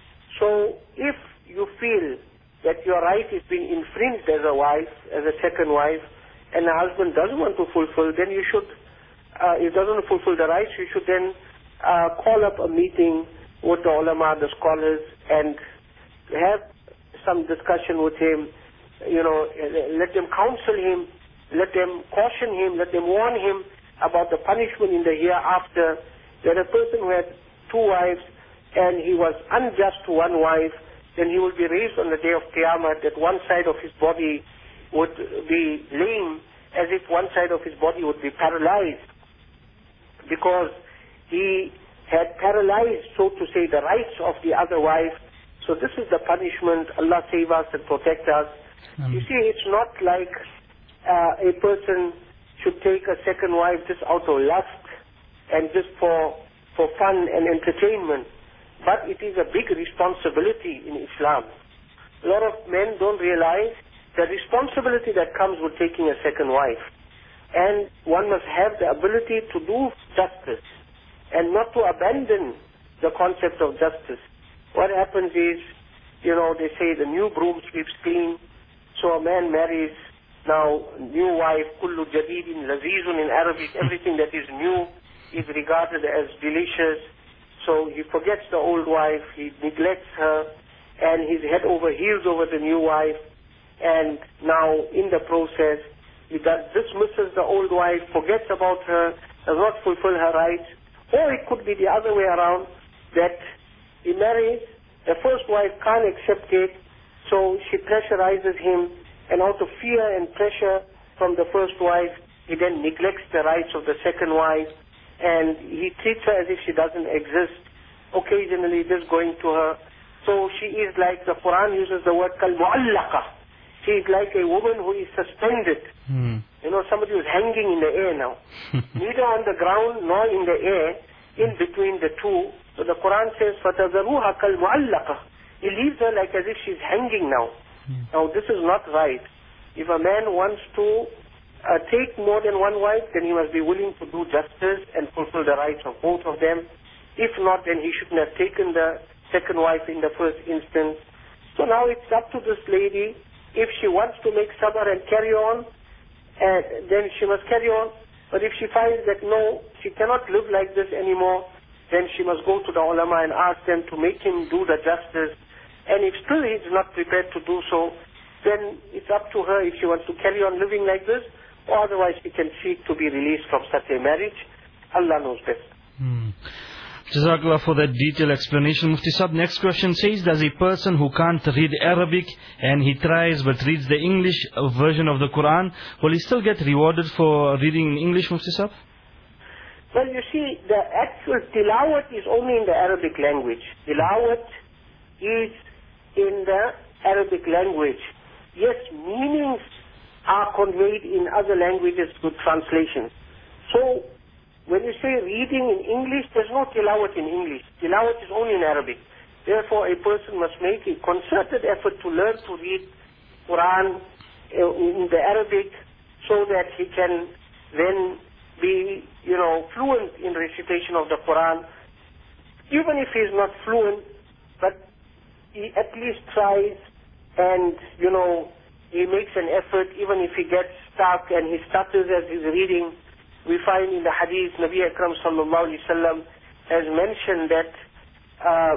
So if you feel that your right is being infringed as a wife, as a second wife, and the husband doesn't want to fulfill, then you should, uh, if he doesn't fulfill the rights, you should then uh, call up a meeting with the ulama, the scholars, and have some discussion with him. You know, let them counsel him, let them caution him, let them warn him about the punishment in the hereafter. That a person who had two wives and he was unjust to one wife, then he will be raised on the day of Qiyamah, that one side of his body would be lame, as if one side of his body would be paralyzed, because he had paralyzed, so to say, the rights of the other wife. So this is the punishment. Allah save us and protect us. Um. You see, it's not like uh, a person should take a second wife just out of lust and just for, for fun and entertainment, but it is a big responsibility in Islam. a lot of men don't realize the responsibility that comes with taking a second wife. And one must have the ability to do justice and not to abandon the concept of justice. What happens is, you know, they say the new broom sweeps clean. So a man marries now new wife, kullu jadidin lazizun in Arabic, everything that is new is regarded as delicious. So he forgets the old wife, he neglects her, and he's head over heels over the new wife. And now in the process, he does, dismisses the old wife, forgets about her, does not fulfill her rights. Or it could be the other way around, that he marries, the first wife can't accept it, so she pressurizes him, and out of fear and pressure from the first wife, he then neglects the rights of the second wife, and he treats her as if she doesn't exist, occasionally just going to her. So she is like, the Quran uses the word kal-mu'allaqa. She is like a woman who is suspended. Hmm. You know, somebody who is hanging in the air now. Neither on the ground nor in the air, in between the two. So the Quran says, فَتَذَرُوهَا كَالْمُعَلَّقَةِ He leaves her like as if she's hanging now. Hmm. Now this is not right. If a man wants to uh, take more than one wife, then he must be willing to do justice and fulfill the rights of both of them. If not, then he shouldn't have taken the second wife in the first instance. So now it's up to this lady. If she wants to make sabr and carry on, and then she must carry on. But if she finds that no, she cannot live like this anymore, then she must go to the ulama and ask them to make him do the justice. And if still he is not prepared to do so, then it's up to her if she wants to carry on living like this, or otherwise she can seek to be released from such a marriage. Allah knows best. Hmm. Jazakallah for that detailed explanation. Mufti Sahib, next question says, does a person who can't read Arabic and he tries but reads the English version of the Quran, will he still get rewarded for reading in English, Mufti Sahib? Well, you see, the actual tilawat is only in the Arabic language. Tilawat is in the Arabic language. Yes, meanings are conveyed in other languages through translations. So, when you say reading in English, there's no tilawat in English. Tilawat is only in Arabic. Therefore, a person must make a concerted effort to learn to read Quran in the Arabic so that he can then be, you know, fluent in recitation of the Quran. Even if he's not fluent, but he at least tries and, you know, he makes an effort, even if he gets stuck and he stutters as he's reading. We find in the hadith, Nabi Akram sallallahu alayhi wa sallam has mentioned that, uh,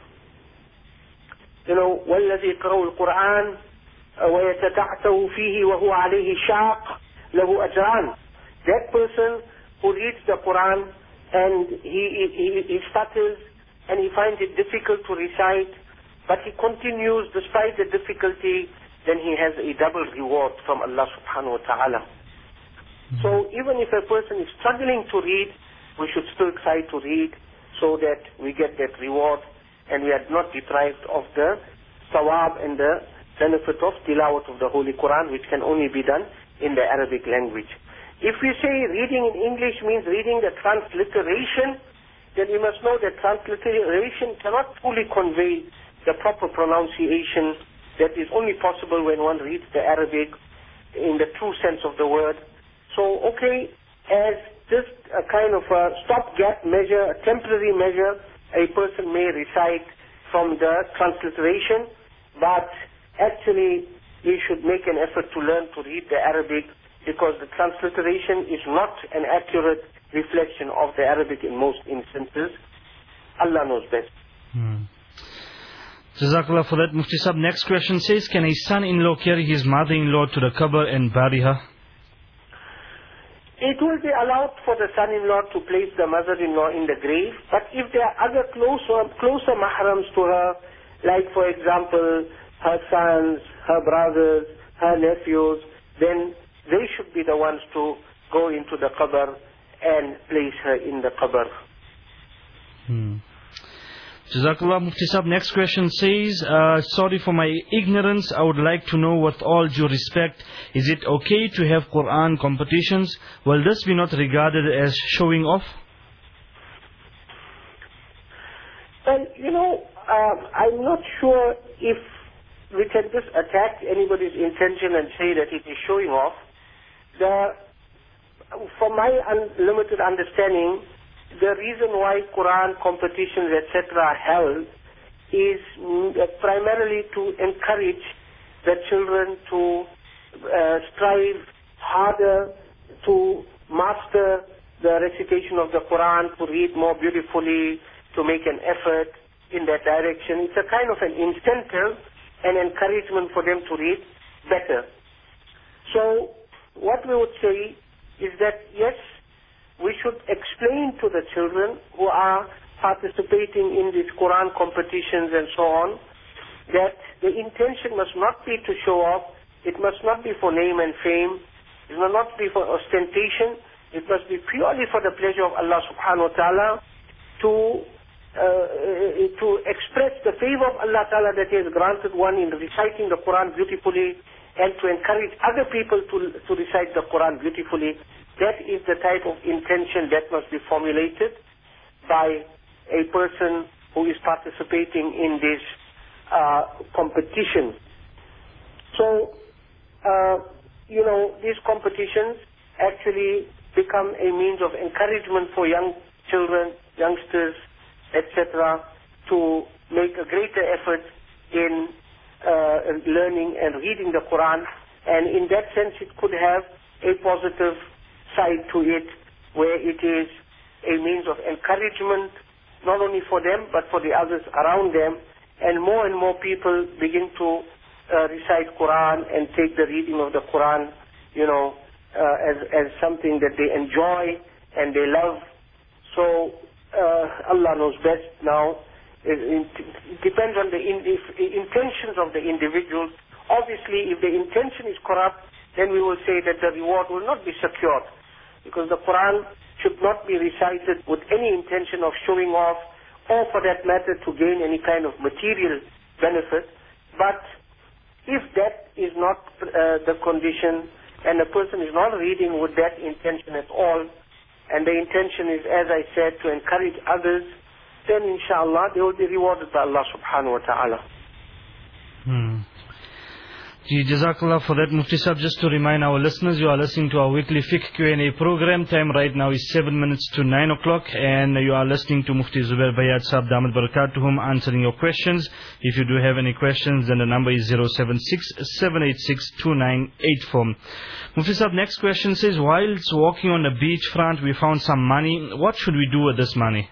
you know, وَالَّذِي قَرَوُ الْقُرْآنِ وَيَتَتَعْتَوْ فِيهِ وَهُوَ عَلَيْهِ شَاقٍ لَهُ أَجْرَانِ That person who reads the Quran and he, he, he stutters and he finds it difficult to recite, but he continues despite the difficulty, then he has a double reward from Allah subhanahu wa ta'ala. So even if a person is struggling to read, we should still try to read so that we get that reward and we are not deprived of the sawab and the benefit of tilawat of the Holy Quran, which can only be done in the Arabic language. If we say reading in English means reading the transliteration, then we must know that transliteration cannot fully convey the proper pronunciation that is only possible when one reads the Arabic in the true sense of the word. So, okay, as just a kind of a stopgap measure, a temporary measure, a person may recite from the transliteration, but actually he should make an effort to learn to read the Arabic, because the transliteration is not an accurate reflection of the Arabic in most instances. Allah knows best. Hmm. Jazakallah for that, Mufti Sahib. Next question says, can a son-in-law carry his mother-in-law to the qabr and bury her? It will be allowed for the son-in-law to place the mother-in-law in the grave, but if there are other closer, closer mahrams to her, like for example, her sons, her brothers, her nephews, then they should be the ones to go into the qabr and place her in the qabr. Hmm. Jazakallah, Mufti Sahib. Next question says, uh, sorry for my ignorance, I would like to know with all due respect, is it okay to have Quran competitions? Will this be not regarded as showing off? Well, you know, uh, I'm not sure if which can just attack anybody's intention and say that it is showing off. The, from my unlimited understanding, the reason why Quran competitions, et cetera, are held is primarily to encourage the children to uh, strive harder to master the recitation of the Quran, to read more beautifully, to make an effort in that direction. It's a kind of an incentive and encouragement for them to read better. So what we would say is that, yes, we should explain to the children who are participating in these Quran competitions and so on, that the intention must not be to show off, it must not be for name and fame, it must not be for ostentation, it must be purely for the pleasure of Allah subhanahu wa ta'ala, to uh, to express the favor of Allah ta'ala that He has granted one in reciting the Quran beautifully, and to encourage other people to, to recite the Quran beautifully. That is the type of intention that must be formulated by a person who is participating in this uh, competition. So, uh, you know, these competitions actually become a means of encouragement for young children, youngsters, et cetera, to make a greater effort in uh, learning and reading the Quran. And in that sense, it could have a positive side to it, where it is a means of encouragement, not only for them, but for the others around them. And more and more people begin to uh, recite Quran and take the reading of the Quran, you know, uh, as, as something that they enjoy and they love. So uh, Allah knows best now. It, it, it depends on the in, if, intentions of the individual. Obviously, if the intention is corrupt, then we will say that the reward will not be secured, because the Quran should not be recited with any intention of showing off, or for that matter to gain any kind of material benefit. But if that is not uh, the condition, and the person is not reading with that intention at all, and the intention is, as I said, to encourage others, then inshallah they will be rewarded by Allah subhanahu wa ta'ala. Hmm. Ji, Jazakallah for that, Mufti Sahib. Just to remind our listeners, you are listening to our weekly Fiqh Q and A program. Time right now is seven minutes to nine o'clock, and you are listening to Mufti Zubair Bayat Sahib Damat Barakatuhum answering your questions. If you do have any questions, then the number is zero seven six, seven eight six, two nine eight four. Mufti Sahib, next question says, whilst walking on the beach front, we found some money. What should we do with this money?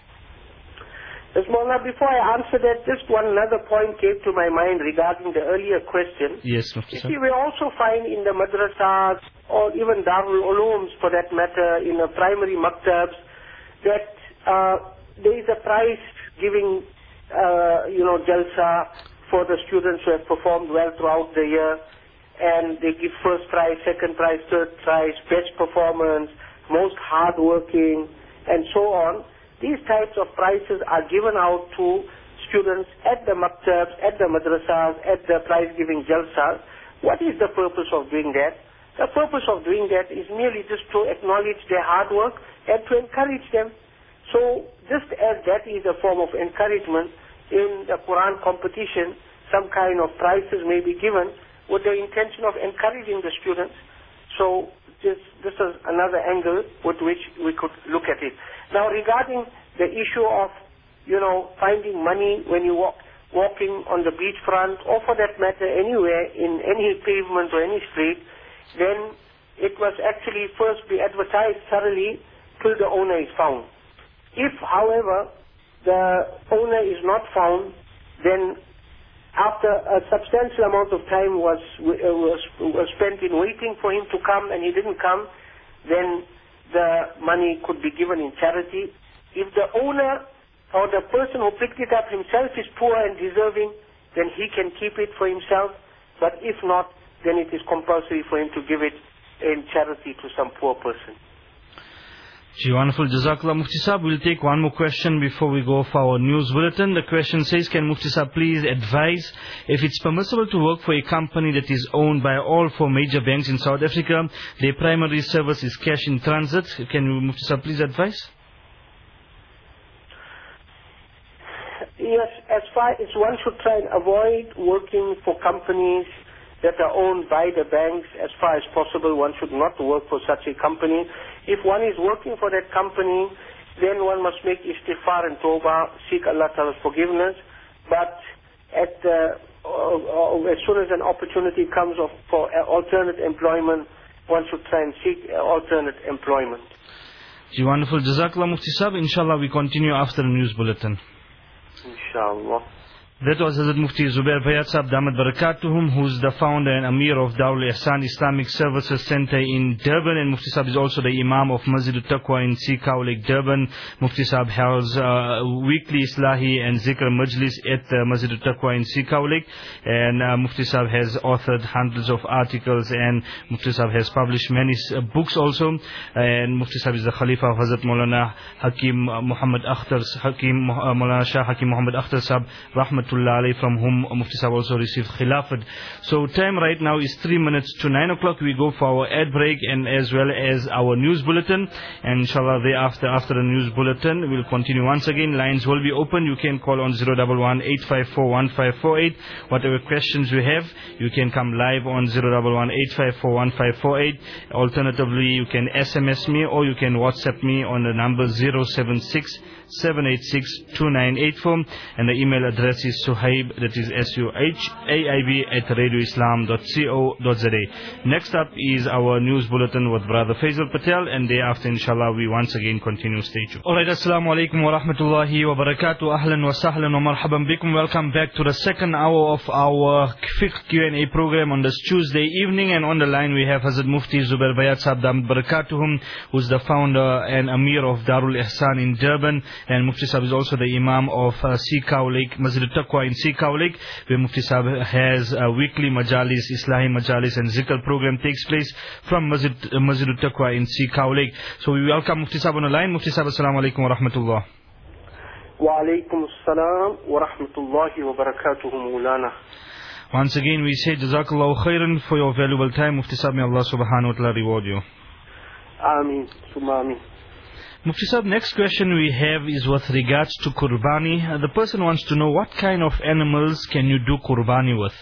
Yes, Mawlana, before I answer that, just one another point came to my mind regarding the earlier question. Yes, Mufti Sahib. You see, we also find in the madrasas, or even Darul Ulooms for that matter, in the primary maktabs, that uh, there is a prize giving, uh, you know, jalsa for the students who have performed well throughout the year. And they give first prize, second prize, third prize, best performance, most hard-working, and so on. These types of prizes are given out to students at the maktabs, at the madrasas, at the prize-giving jalsas. What is the purpose of doing that? The purpose of doing that is merely just to acknowledge their hard work and to encourage them. So just as that is a form of encouragement, in the Quran competition, some kind of prizes may be given with the intention of encouraging the students. So this, this is another angle with which we could look at it. Now, regarding the issue of, you know, finding money when you walk, walking on the beachfront, or for that matter anywhere in any pavement or any street, then it must actually first be advertised thoroughly till the owner is found. If, however, the owner is not found, then after a substantial amount of time was, uh, was, was spent in waiting for him to come and he didn't come, then the money could be given in charity. If the owner or the person who picked it up himself is poor and deserving, then he can keep it for himself. But if not, then it is compulsory for him to give it in charity to some poor person. Gee, wonderful. Jazakallah, Mufti Sahib. We'll take one more question before we go for our news bulletin. The question says, can Mufti Sahib please advise if it's permissible to work for a company that is owned by all four major banks in South Africa? Their primary service is cash in transit. Can you, Mufti Sahib, please advise? Yes, as far as one should try and avoid working for companies that are owned by the banks. As far as possible, one should not work for such a company. If one is working for that company, then one must make istighfar and tawbah, seek Allah Ta'ala's forgiveness. But at uh, uh, as soon as an opportunity comes of, for uh, alternate employment, one should try and seek uh, alternate employment. Wonderful. Jazakallah Mufti Sahib. Inshallah we continue after the news bulletin. Inshallah. That was Hazrat Mufti Zubair Bhayat Sahib Damat Barakatuhum, who's the founder and Amir of Darul Ihsan Islamic Services Center in Durban, and Mufti Sahib is also the Imam of Masjid al-Taqwa in Sikau Lake, Durban. Mufti Sahib holds uh, weekly Islahi and Zikr Majlis at uh, Masjid al-Taqwa in Sikau Lake, and uh, Mufti Sahib has authored hundreds of articles, and Mufti Sahib has published many uh, books also, and Mufti Sahib is the Khalifa of Hazrat Maulana Hakim Muhammad Akhtar, Hakim uh, Maulana Shah Hakim Muhammad Akhtar Sahib Rahmatullah alayhi, from whom Mufti Sahib also received Khilafat. So time right now is three minutes to nine o'clock. We go for our ad break and as well as our news bulletin, and inshallah thereafter, after the news bulletin, we'll continue once again. Lines will be open. You can call on zero one one, eight five four, one five four eight. Whatever questions you have, you can come live on zero one one, eight five four, one five four eight. Alternatively, you can S M S me or you can WhatsApp me on the number zero seven six, seven eight six, two nine eight four, and the email address is suhaib, that is S U H A I B at radio islam dot co dot z a. Next up is our news bulletin with Brother Faisal Patel, and thereafter inshallah we once again continue. Stay tuned. Alright, assalamu alaikum wa rahmatullahi wa barakatuh. Ahlan wa sahlan wa marhaban bikum. Welcome back to the second hour of our fiqh Q and A program on this Tuesday evening, and on the line we have Hazrat Mufti Zubair Bhayat Sahib Damat Barakatuhum, who's the founder and Amir of Darul Ihsan in Durban, and Mufti Sahib is also the Imam of uh, Sikau Lake, Masjid al-Taqwa in Sikau Lake, where Mufti Sahib has a weekly majalis, Islahi majalis and zikr program takes place from Masjid, uh, Masjid al-Taqwa in Sikau Lake. So we welcome Mufti Sahib on the line. Mufti Sahib, assalamu alaikum wa rahmatullah. Wa alaikum assalam wa rahmatullahi wa barakatuhu Maulana. Once again we say Jazakallahu khairan for your valuable time. Mufti Sahib, may Allah subhanahu wa ta'ala reward you. Ameen, summa ameen. Mufti Sahib, next question we have is with regards to Qurbani. Uh, the person wants to know what kind of animals can you do Qurbani with?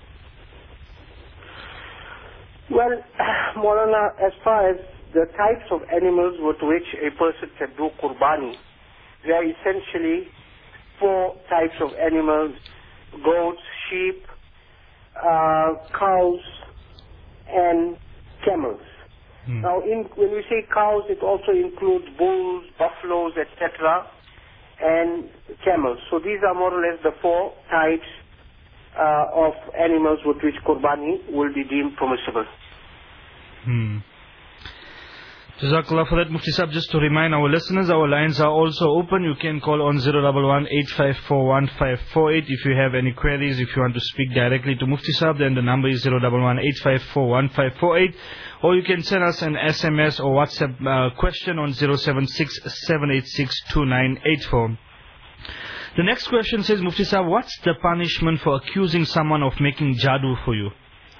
Well, Maulana, as far as the types of animals with which a person can do Qurbani, there are essentially four types of animals: goats, sheep, uh, cows, and camels. Hmm. Now, in, when we say cows, it also includes bulls, buffaloes, et cetera, and camels. So these are more or less the four types uh, of animals with which Qurbani will be deemed permissible. Hmm. Jazakallah for that, Mufti Sahib. Just to remind our listeners, our lines are also open. You can call on zero one one, eight five four, one five four eight if you have any queries. If you want to speak directly to Mufti Sahib, then the number is zero one one, eight five four, one five four eight. Or you can send us an S M S or WhatsApp uh, question on zero seven six, seven eight six, two nine eight four. The next question says, Mufti Sahib, what's the punishment for accusing someone of making jadoo for you?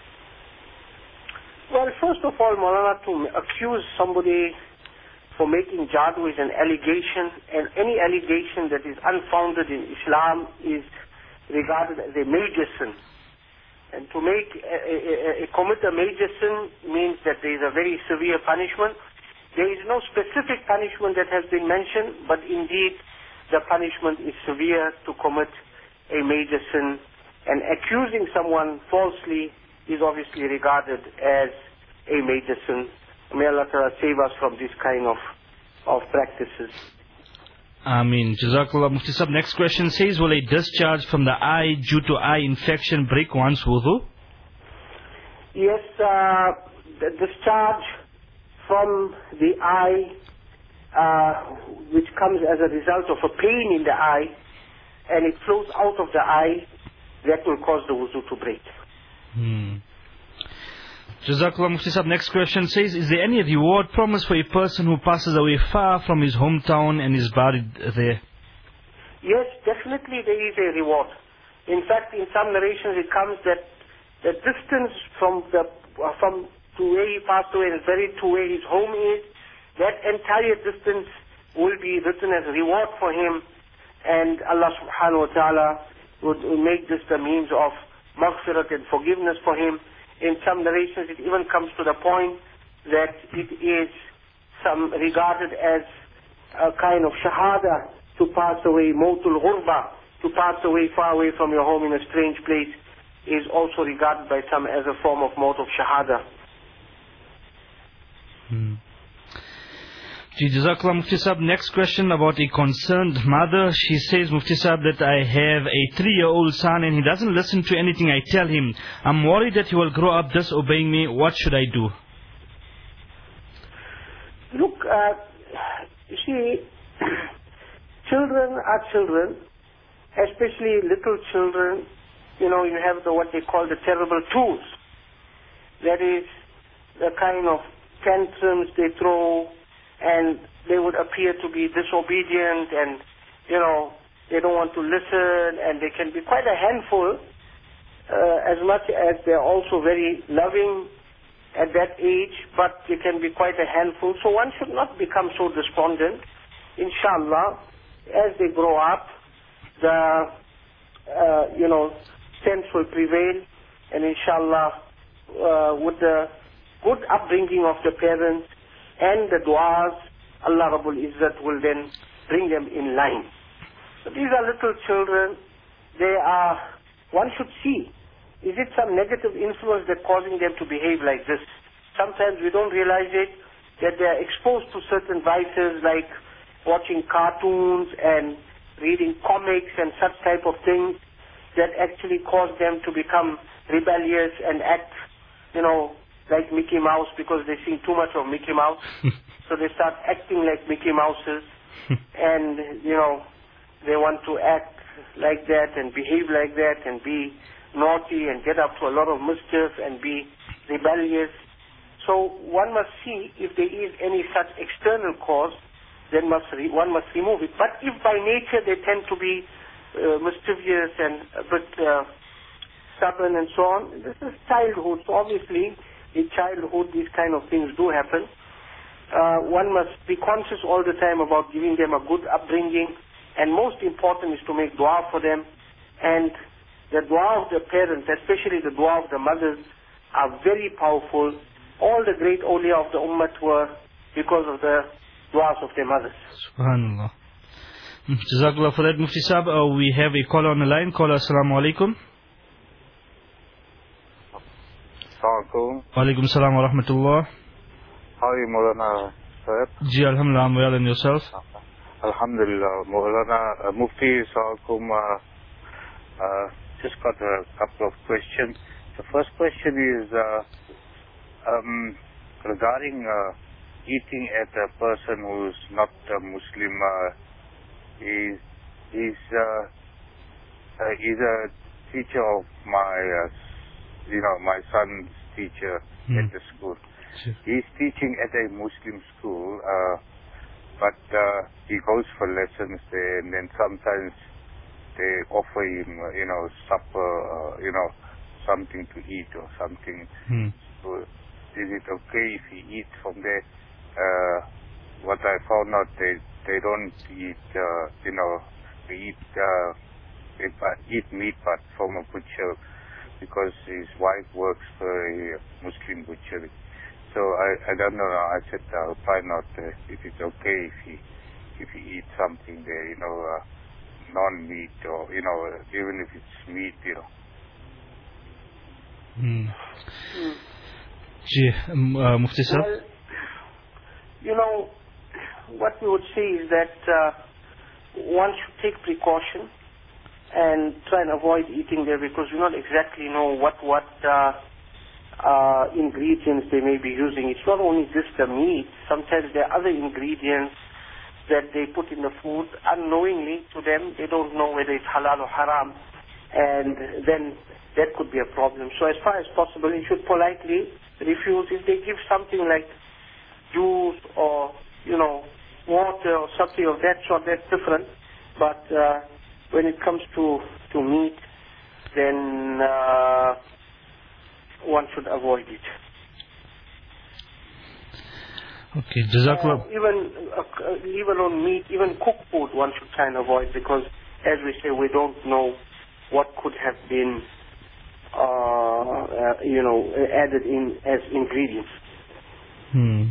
Well, first of all, Maulana, to accuse somebody for making jadoo is an allegation, and any allegation that is unfounded in Islam is regarded as a major sin. And to make a, a, a, commit a major sin means that there is a very severe punishment. There is no specific punishment that has been mentioned, but indeed the punishment is severe to commit a major sin. And accusing someone falsely is obviously regarded as a major sin. May Allah Ta'ala save us from this kind of, of practices. Ameen. Jazakallah. Mufti Sahib, next question says, will a discharge from the eye due to eye infection break one's wudu? Yes, uh, the discharge from the eye, uh, which comes as a result of a pain in the eye, and it flows out of the eye, that will cause the wudu to break. Hmm. Jazakallah. Mufti Sahib, next question says, is there any reward promised for a person who passes away far from his hometown and is buried there? Yes, definitely there is a reward. In fact, in some narrations it comes that the distance from the uh, from to where he passed away and is buried to where his home is, that entire distance will be written as reward for him, and Allah subhanahu wa ta'ala would make this the means of maghfirat and forgiveness for him. In some narrations it even comes to the point that it is some regarded as a kind of shahada, to pass away, mautul ghurba, to pass away far away from your home in a strange place, is also regarded by some as a form of maut of shahada. Hmm. Ji, Jazakallah Mufti Sahib. Next question about a concerned mother. She says, Mufti Sahib, that I have a three-year-old son and he doesn't listen to anything I tell him. I'm worried that he will grow up disobeying me. What should I do? Look, uh, you see, children are children, especially little children. You know, you have the what they call the terrible twos. That is the kind of tantrums they throw, and they would appear to be disobedient, and, you know, they don't want to listen, and they can be quite a handful, uh, as much as they're also very loving at that age, but they can be quite a handful. So one should not become so despondent. Inshallah, as they grow up, the, uh, you know, sense will prevail, and inshallah, uh, with the good upbringing of the parents and the du'as, Allah Rabbul Izzat will then bring them in line. So these are little children. They are, one should see, is it some negative influence that's causing them to behave like this? Sometimes we don't realize it, that they are exposed to certain vices like watching cartoons and reading comics and such type of things that actually cause them to become rebellious and act, you know, like Mickey Mouse, because they see too much of Mickey Mouse. So they start acting like Mickey Mouses, and, you know, they want to act like that and behave like that and be naughty and get up to a lot of mischief and be rebellious. So one must see if there is any such external cause, then must re one must remove it. But if by nature they tend to be uh, mischievous and a bit uh, stubborn and so on, this is childhood. So obviously, in childhood, these kind of things do happen. Uh, one must be conscious all the time about giving them a good upbringing, and most important is to make dua for them. And the dua of the parents, especially the dua of the mothers, are very powerful. All the great awliya of the ummah were because of the duas of their mothers. Subhanallah. Jazakallah for that, Mufti Sahib. Uh, we have a caller on the line. Caller, assalamu alaikum. Assalamualaikum. Walaikum salam wa rahmatullah. How are you, Maulana Sahib? Ji, alhamdulillah, I'm well, and yourself? Alhamdulillah. Maulana uh, Mufti, Assalamualaikum. Uh, uh, just got a couple of questions. The first question is uh, um, regarding uh, eating at a person who's not a Muslim. Uh, he's, he's, uh, uh, he's a teacher of my uh, you know, my son's teacher hmm. at the school. Sure. He's teaching at a Muslim school, uh, but uh, he goes for lessons there, and then sometimes they offer him, uh, you know, supper, uh, you know, something to eat or something. Hmm. So is it okay if he eats from there? Uh, what I found out, they they don't eat, uh, you know, they eat uh, they eat meat, but from a butcher, because his wife works for a Muslim butchery. So I, I don't know, I said I'll find out uh, if it's okay if he if he eats something there, you know, uh, non-meat, or, you know, even if it's meat, you know. Hmm. Gee, um, uh, Mufti Sahib? Well, you know, what we would say is that uh, one should take precaution and try and avoid eating there, because we don't exactly know what what uh, uh, ingredients they may be using. It's not only just the meat. Sometimes there are other ingredients that they put in the food unknowingly to them. They don't know whether it's halal or haram, and then that could be a problem. So as far as possible, you should politely refuse. If they give something like juice or, you know, water or something of that sort, that's different. But uh, when it comes to, to meat, then uh, one should avoid it. Okay, Jazakallah. Uh, even, uh, leave alone meat, even cooked food one should try and avoid, because as we say, we don't know what could have been, uh, uh, you know, added in as ingredients. Hmm.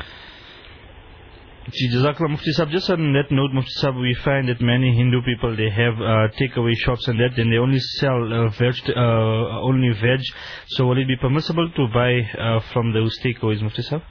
Jazakallah Mufti Sahib, just on that note, Mufti Sahib, we find that many Hindu people, they have uh, takeaway shops and that, and they only sell uh, veg, uh, only veg. So will it be permissible to buy uh, from those takeaways, Mufti Sahib?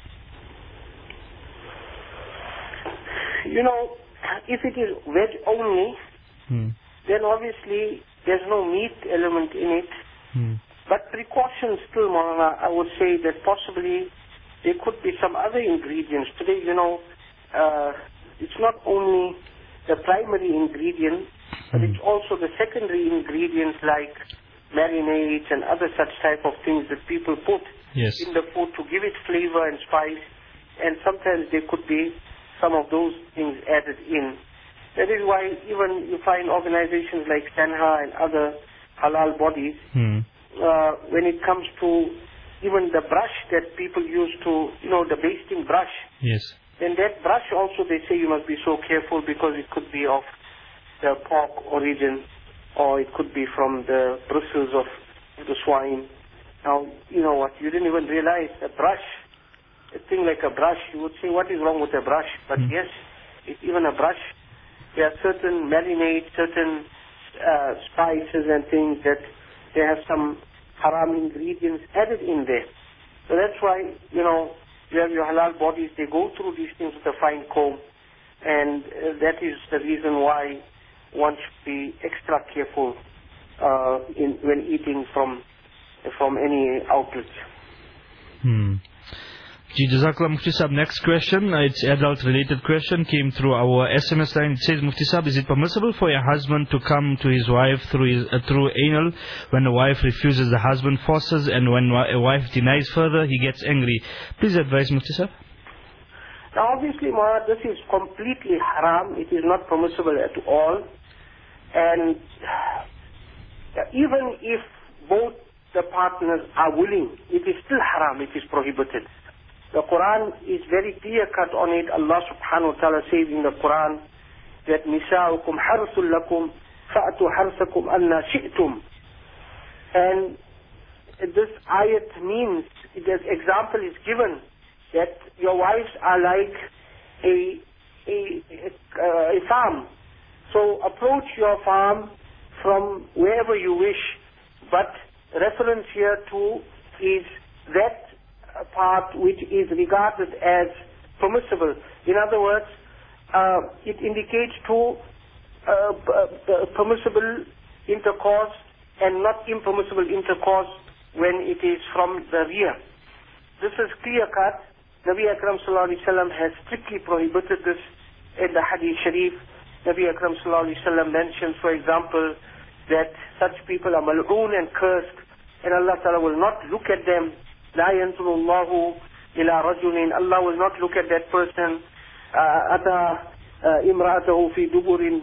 You know, if it is veg only, hmm. then obviously there's no meat element in it. Hmm. But precautions still, Maulana, I would say that possibly there could be some other ingredients. Today, you know, uh, it's not only the primary ingredient, but it's also the secondary ingredients like marinades and other such type of things that people put yes. in the food to give it flavor and spice. And sometimes there could be some of those things added in. That is why even you find organizations like Sanha and other halal bodies, hmm. uh, when it comes to even the brush that people use to, you know, the basting brush, yes. then that brush also they say you must be so careful because it could be of the pork origin, or it could be from the bristles of the swine. Now, you know what, you didn't even realize a brush, a thing like a brush, you would say, what is wrong with a brush? But mm. yes, it's even a brush. There are certain marinades, certain uh, spices and things that they have some haram ingredients added in there. So that's why, you know, you have your halal bodies, they go through these things with a fine comb, and uh, that is the reason why one should be extra careful uh, in when eating from from any outlet. Hmm. Jazakallah Mufti Sahib. Next question, uh, it's adult related question, came through our S M S line. It says, Mufti Sahib, is it permissible for a husband to come to his wife through his, uh, through anal when the wife refuses, the husband forces, and when a wife denies further, he gets angry? Please advise, Mufti Sahib. Now obviously, Mawad, this is completely haram. It is not permissible at all. And even if both the partners are willing, it is still haram, it is prohibited. The Quran is very clear-cut on it. Allah subhanahu wa ta'ala says in the Quran that نِسَاؤُكُمْ حَرْثٌ لَكُمْ فَأْتُوا حَرْثَكُمْ أَنَّا شِئْتُمْ. And this ayat means, this example is given, that your wives are like a, a, a, a farm. So approach your farm from wherever you wish, but reference here to is that part which is regarded as permissible. In other words, uh, it indicates to uh, uh, permissible intercourse and not impermissible intercourse when it is from the rear. This is clear-cut. Nabi Akram sallallahu alaihi wasallam has strictly prohibited this in the Hadith Sharif. Nabi Akram sallallahu alaihi wasallam mentions, for example, that such people are mal'oon and cursed, and Allah Ta'ala will not look at them. لا ينظر الله إلى رجل, Allah will not look at that person. أتى امرأته في دبر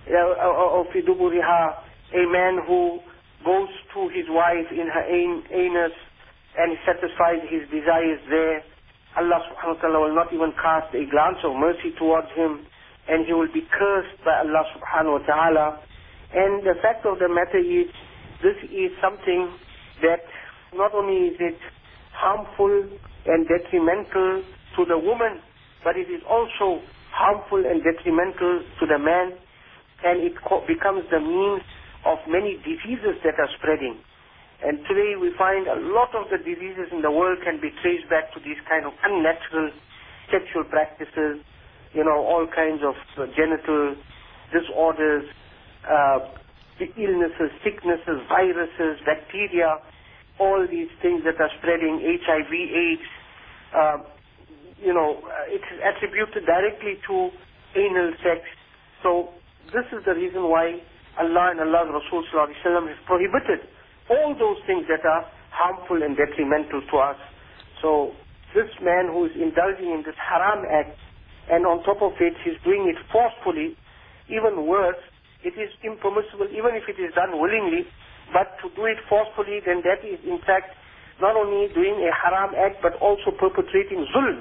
أو في دبرها, a man who goes to his wife in her anus and satisfies his desires there. Allah subhanahu wa ta'ala will not even cast a glance of mercy towards him, and he will be cursed by Allah subhanahu wa ta'ala. And the fact of the matter is, this is something that not only is it harmful and detrimental to the woman, but it is also harmful and detrimental to the man, and it becomes the means of many diseases that are spreading. And today we find a lot of the diseases in the world can be traced back to these kind of unnatural sexual practices, you know, all kinds of uh, genital disorders, uh, illnesses, sicknesses, viruses, bacteria, all these things that are spreading, H I V, AIDS, uh, you know, uh, it's attributed directly to anal sex. So this is the reason why Allah and Allah's Rasul sallallahu alaihi wasallam have prohibited all those things that are harmful and detrimental to us. So this man who is indulging in this haram act, and on top of it he's doing it forcefully, even worse, it is impermissible even if it is done willingly. But to do it forcefully, then that is in fact not only doing a haram act, but also perpetrating zulm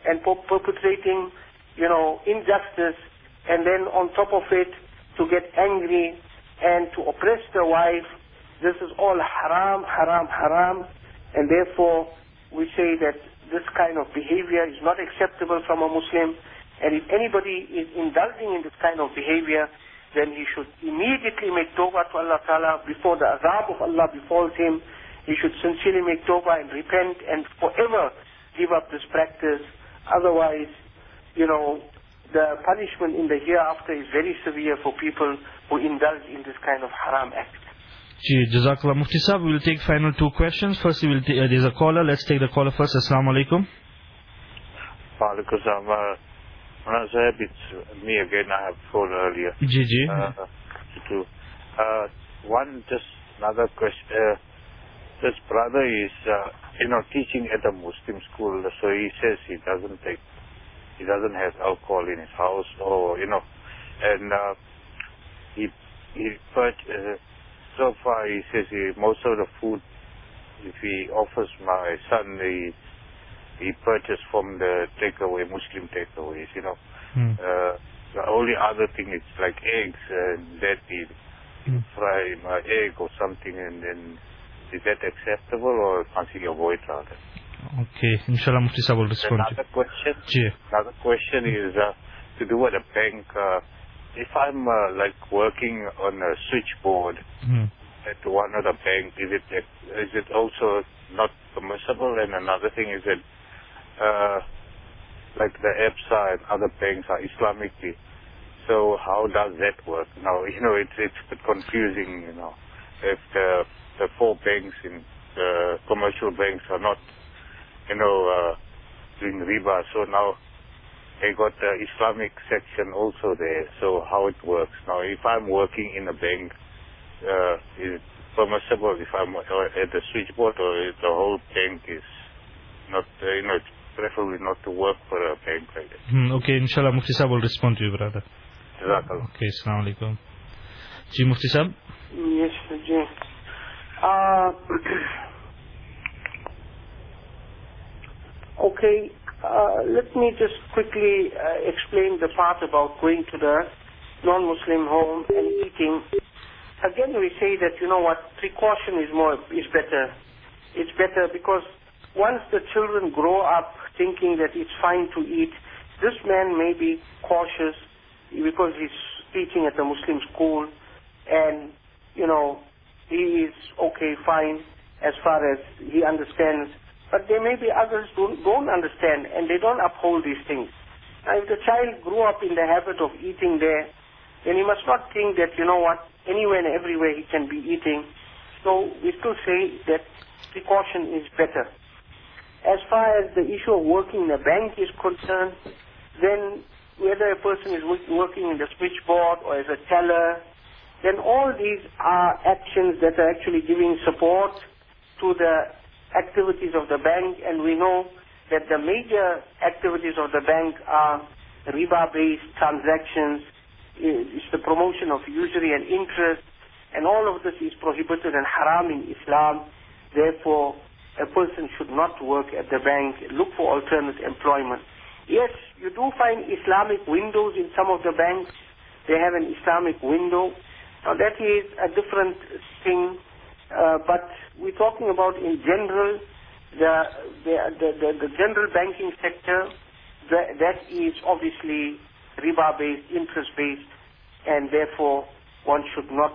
and per- perpetrating, you know, injustice, and then on top of it, to get angry and to oppress the wife. This is all haram, haram, haram, and therefore we say that this kind of behavior is not acceptable from a Muslim, and if anybody is indulging in this kind of behavior, then he should immediately make tawbah to Allah Ta'ala before the azab of Allah befalls him. He should sincerely make tawbah and repent and forever give up this practice. Otherwise, you know, the punishment in the hereafter is very severe for people who indulge in this kind of haram act. Ji, Jazakallah. Mufti Sahib, we will take final two questions. First, we will t- uh, there's a caller. Let's take the caller first. Assalamu alaikum. Wa alaikum salam. Sahib, it's me again. I have phoned earlier. Ji, ji. Uh, to, uh, one, just another question. Uh, this brother is, uh, you know, teaching at a Muslim school, so he says he doesn't take, he doesn't have alcohol in his house, or, you know, and uh, he, he purchased, uh, so far he says he, most of the food, if he offers my son, he, he purchased from the takeaway, Muslim takeaways, you know. Hmm. Uh, the only other thing is like eggs, and that he Hmm. fry my egg or something, and then is that acceptable, or can't he avoid rather? Okay, inshallah Mufti Sahib will respond. Another question. Ji. Another question is uh, to do at a bank. Uh, if I'm uh, like working on a switchboard Hmm. at one of the bank, is it is it also not permissible? And another thing is that uh, like the A B S A and other banks are Islamically. So how does that work? Now, you know, it's it's a bit confusing, you know, if the the four banks in the commercial banks are not, you know, uh, doing riba. So now they got the Islamic section also there. So how it works now? If I'm working in a bank, uh, is it permissible if I'm at the switchboard, or if the whole bank is not, uh, you know, it's preferably not to work for a bank like that? Hmm, okay, inshallah Mufti Sahib will respond to you, brother. Jazakallah. Okay, assalamu alaikum. Ji, Mufti Sahib. Yes, Ji. Uh, okay, uh, let me just quickly uh, explain the part about going to the non-Muslim home and eating. Again, we say that, you know what, precaution is more is better. It's better because once the children grow up thinking that it's fine to eat, this man may be cautious because he's teaching at a Muslim school, and, you know, he is okay, fine, as far as he understands. But there may be others who don't understand, and they don't uphold these things. Now, if the child grew up in the habit of eating there, then he must not think that, you know what, anywhere and everywhere he can be eating. So we still say that precaution is better. As far as the issue of working in a bank is concerned, then whether a person is working in the switchboard or as a teller, then all these are actions that are actually giving support to the activities of the bank, and we know that the major activities of the bank are riba-based transactions. It's the promotion of usury and interest, and all of this is prohibited and haram in Islam. Therefore, a person should not work at the bank, look for alternate employment. Yes, you do find Islamic windows in some of the banks. They have an Islamic window. Now that is a different thing, uh, but we're talking about in general, the the, the, the, the general banking sector, that, that is obviously riba-based, interest-based, and therefore one should not,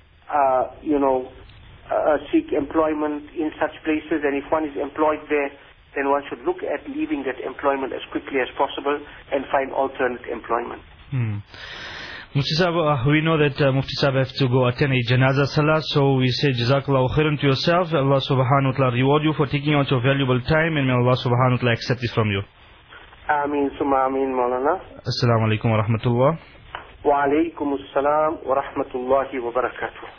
uh, you know, uh, seek employment in such places, and if one is employed there, then one should look at leaving that employment as quickly as possible and find alternate employment. Hmm. Mufti Sahib, uh, we know that uh, Mufti Sahib have to go attend a Janaza Salah, so we say Jazakallahu khairan to yourself. Allah subhanahu wa ta'ala reward you for taking out your valuable time, and may Allah subhanahu wa ta'ala accept it from you. Ameen, summa ameen, Maulana. Assalamu alaikum wa rahmatullah. Wa alaikum assalam wa rahmatullahi wa barakatuh.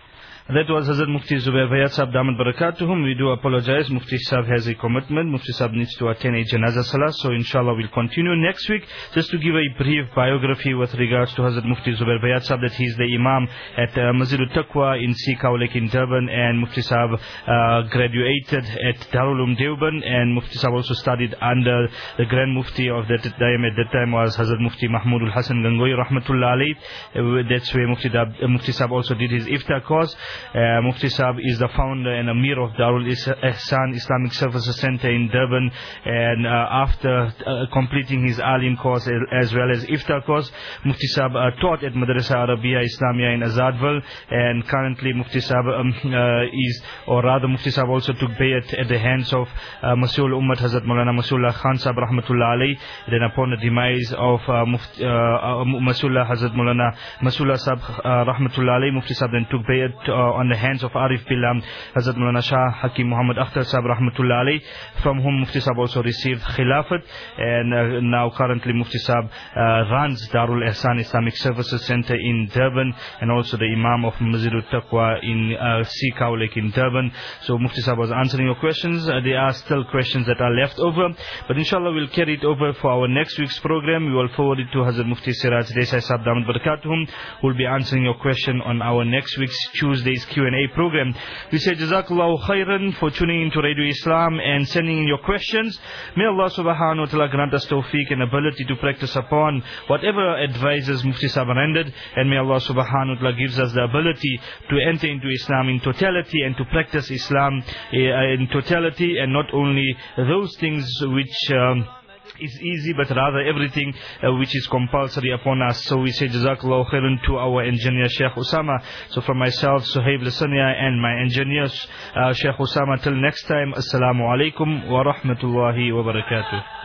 That was Hazrat Mufti Zubair Bhayat Sahab Damat Barakatuhum. We do apologize. Mufti Sahab has a commitment. Mufti Sahab needs to attend a Janazah Salah. So inshallah we'll continue next week. Just to give a brief biography with regards to Hazrat Mufti Zubair Bhayat Sahab, that he is the Imam at uh, Masjid al-Taqwa in Sikau Lake in Durban, and Mufti Sahab uh, graduated at Darul Uloom Deoband, and Mufti Sahab also studied under the Grand Mufti of that time. At that time was Hazrat Mufti Mahmudul Hasan Gangohi Rahmatullah Alayh. Uh, that's where Mufti, Dab, uh, Mufti Sahab also did his iftar course. Uh, Mufti Sahab is the founder and Amir of Darul Ihsan Islamic Services Center in Durban, and uh, after uh, completing his Alim course as well as iftar course, Mufti Sahab uh, taught at Madrasa Arabiya Islamia in Azadville, and currently Mufti Sahab um, uh, is, or rather Mufti Sahab also took bayat at the hands of uh, Masul Ummat Hazrat Maulana Masulullah Khan Sahab Rahmatullah Alayh. Then upon the demise of uh, Mufti, uh, uh, Masulullah Hazrat Maulana Masulullah Sahab uh, Rahmatullah Alayh, Mufti Sahab then took bayat uh, on the hands of Arif Billah Hazrat Maulana Shah Hakim Muhammad Akhtar Sahab Rahmatullah Alayh, from whom Mufti Sahab also received Khilafat, and uh, now currently Mufti Sahab uh, runs Darul Ihsan Islamic Services Center in Durban, and also the Imam of Masjid al-Taqwa in uh, Sikau Lake in Durban. So Mufti Sahab was answering your questions. Uh, there are still questions that are left over, but inshallah we'll carry it over for our next week's program. We will forward it to Hazrat Mufti Siraj Desai Sahab Damat Barakatuhum, who will be answering your question on our next week's Tuesday's Q and A program. We say Jazakallahu khairan for tuning into Radio Islam and sending in your questions. May Allah subhanahu wa ta'ala grant us tawfiq and ability to practice upon whatever advices Mufti Sahab rendered, and may Allah subhanahu wa ta'ala gives us the ability to enter into Islam in totality and to practice Islam uh, in totality, and not only those things which um, is easy, but rather everything uh, which is compulsory upon us. So we say Jazakallahu khairan to our engineer Sheikh Usama. So from myself, Suhaib Lasania, and my engineers uh, Sheikh Usama, till next time, Assalamu alaikum wa rahmatullahi wa barakatuh.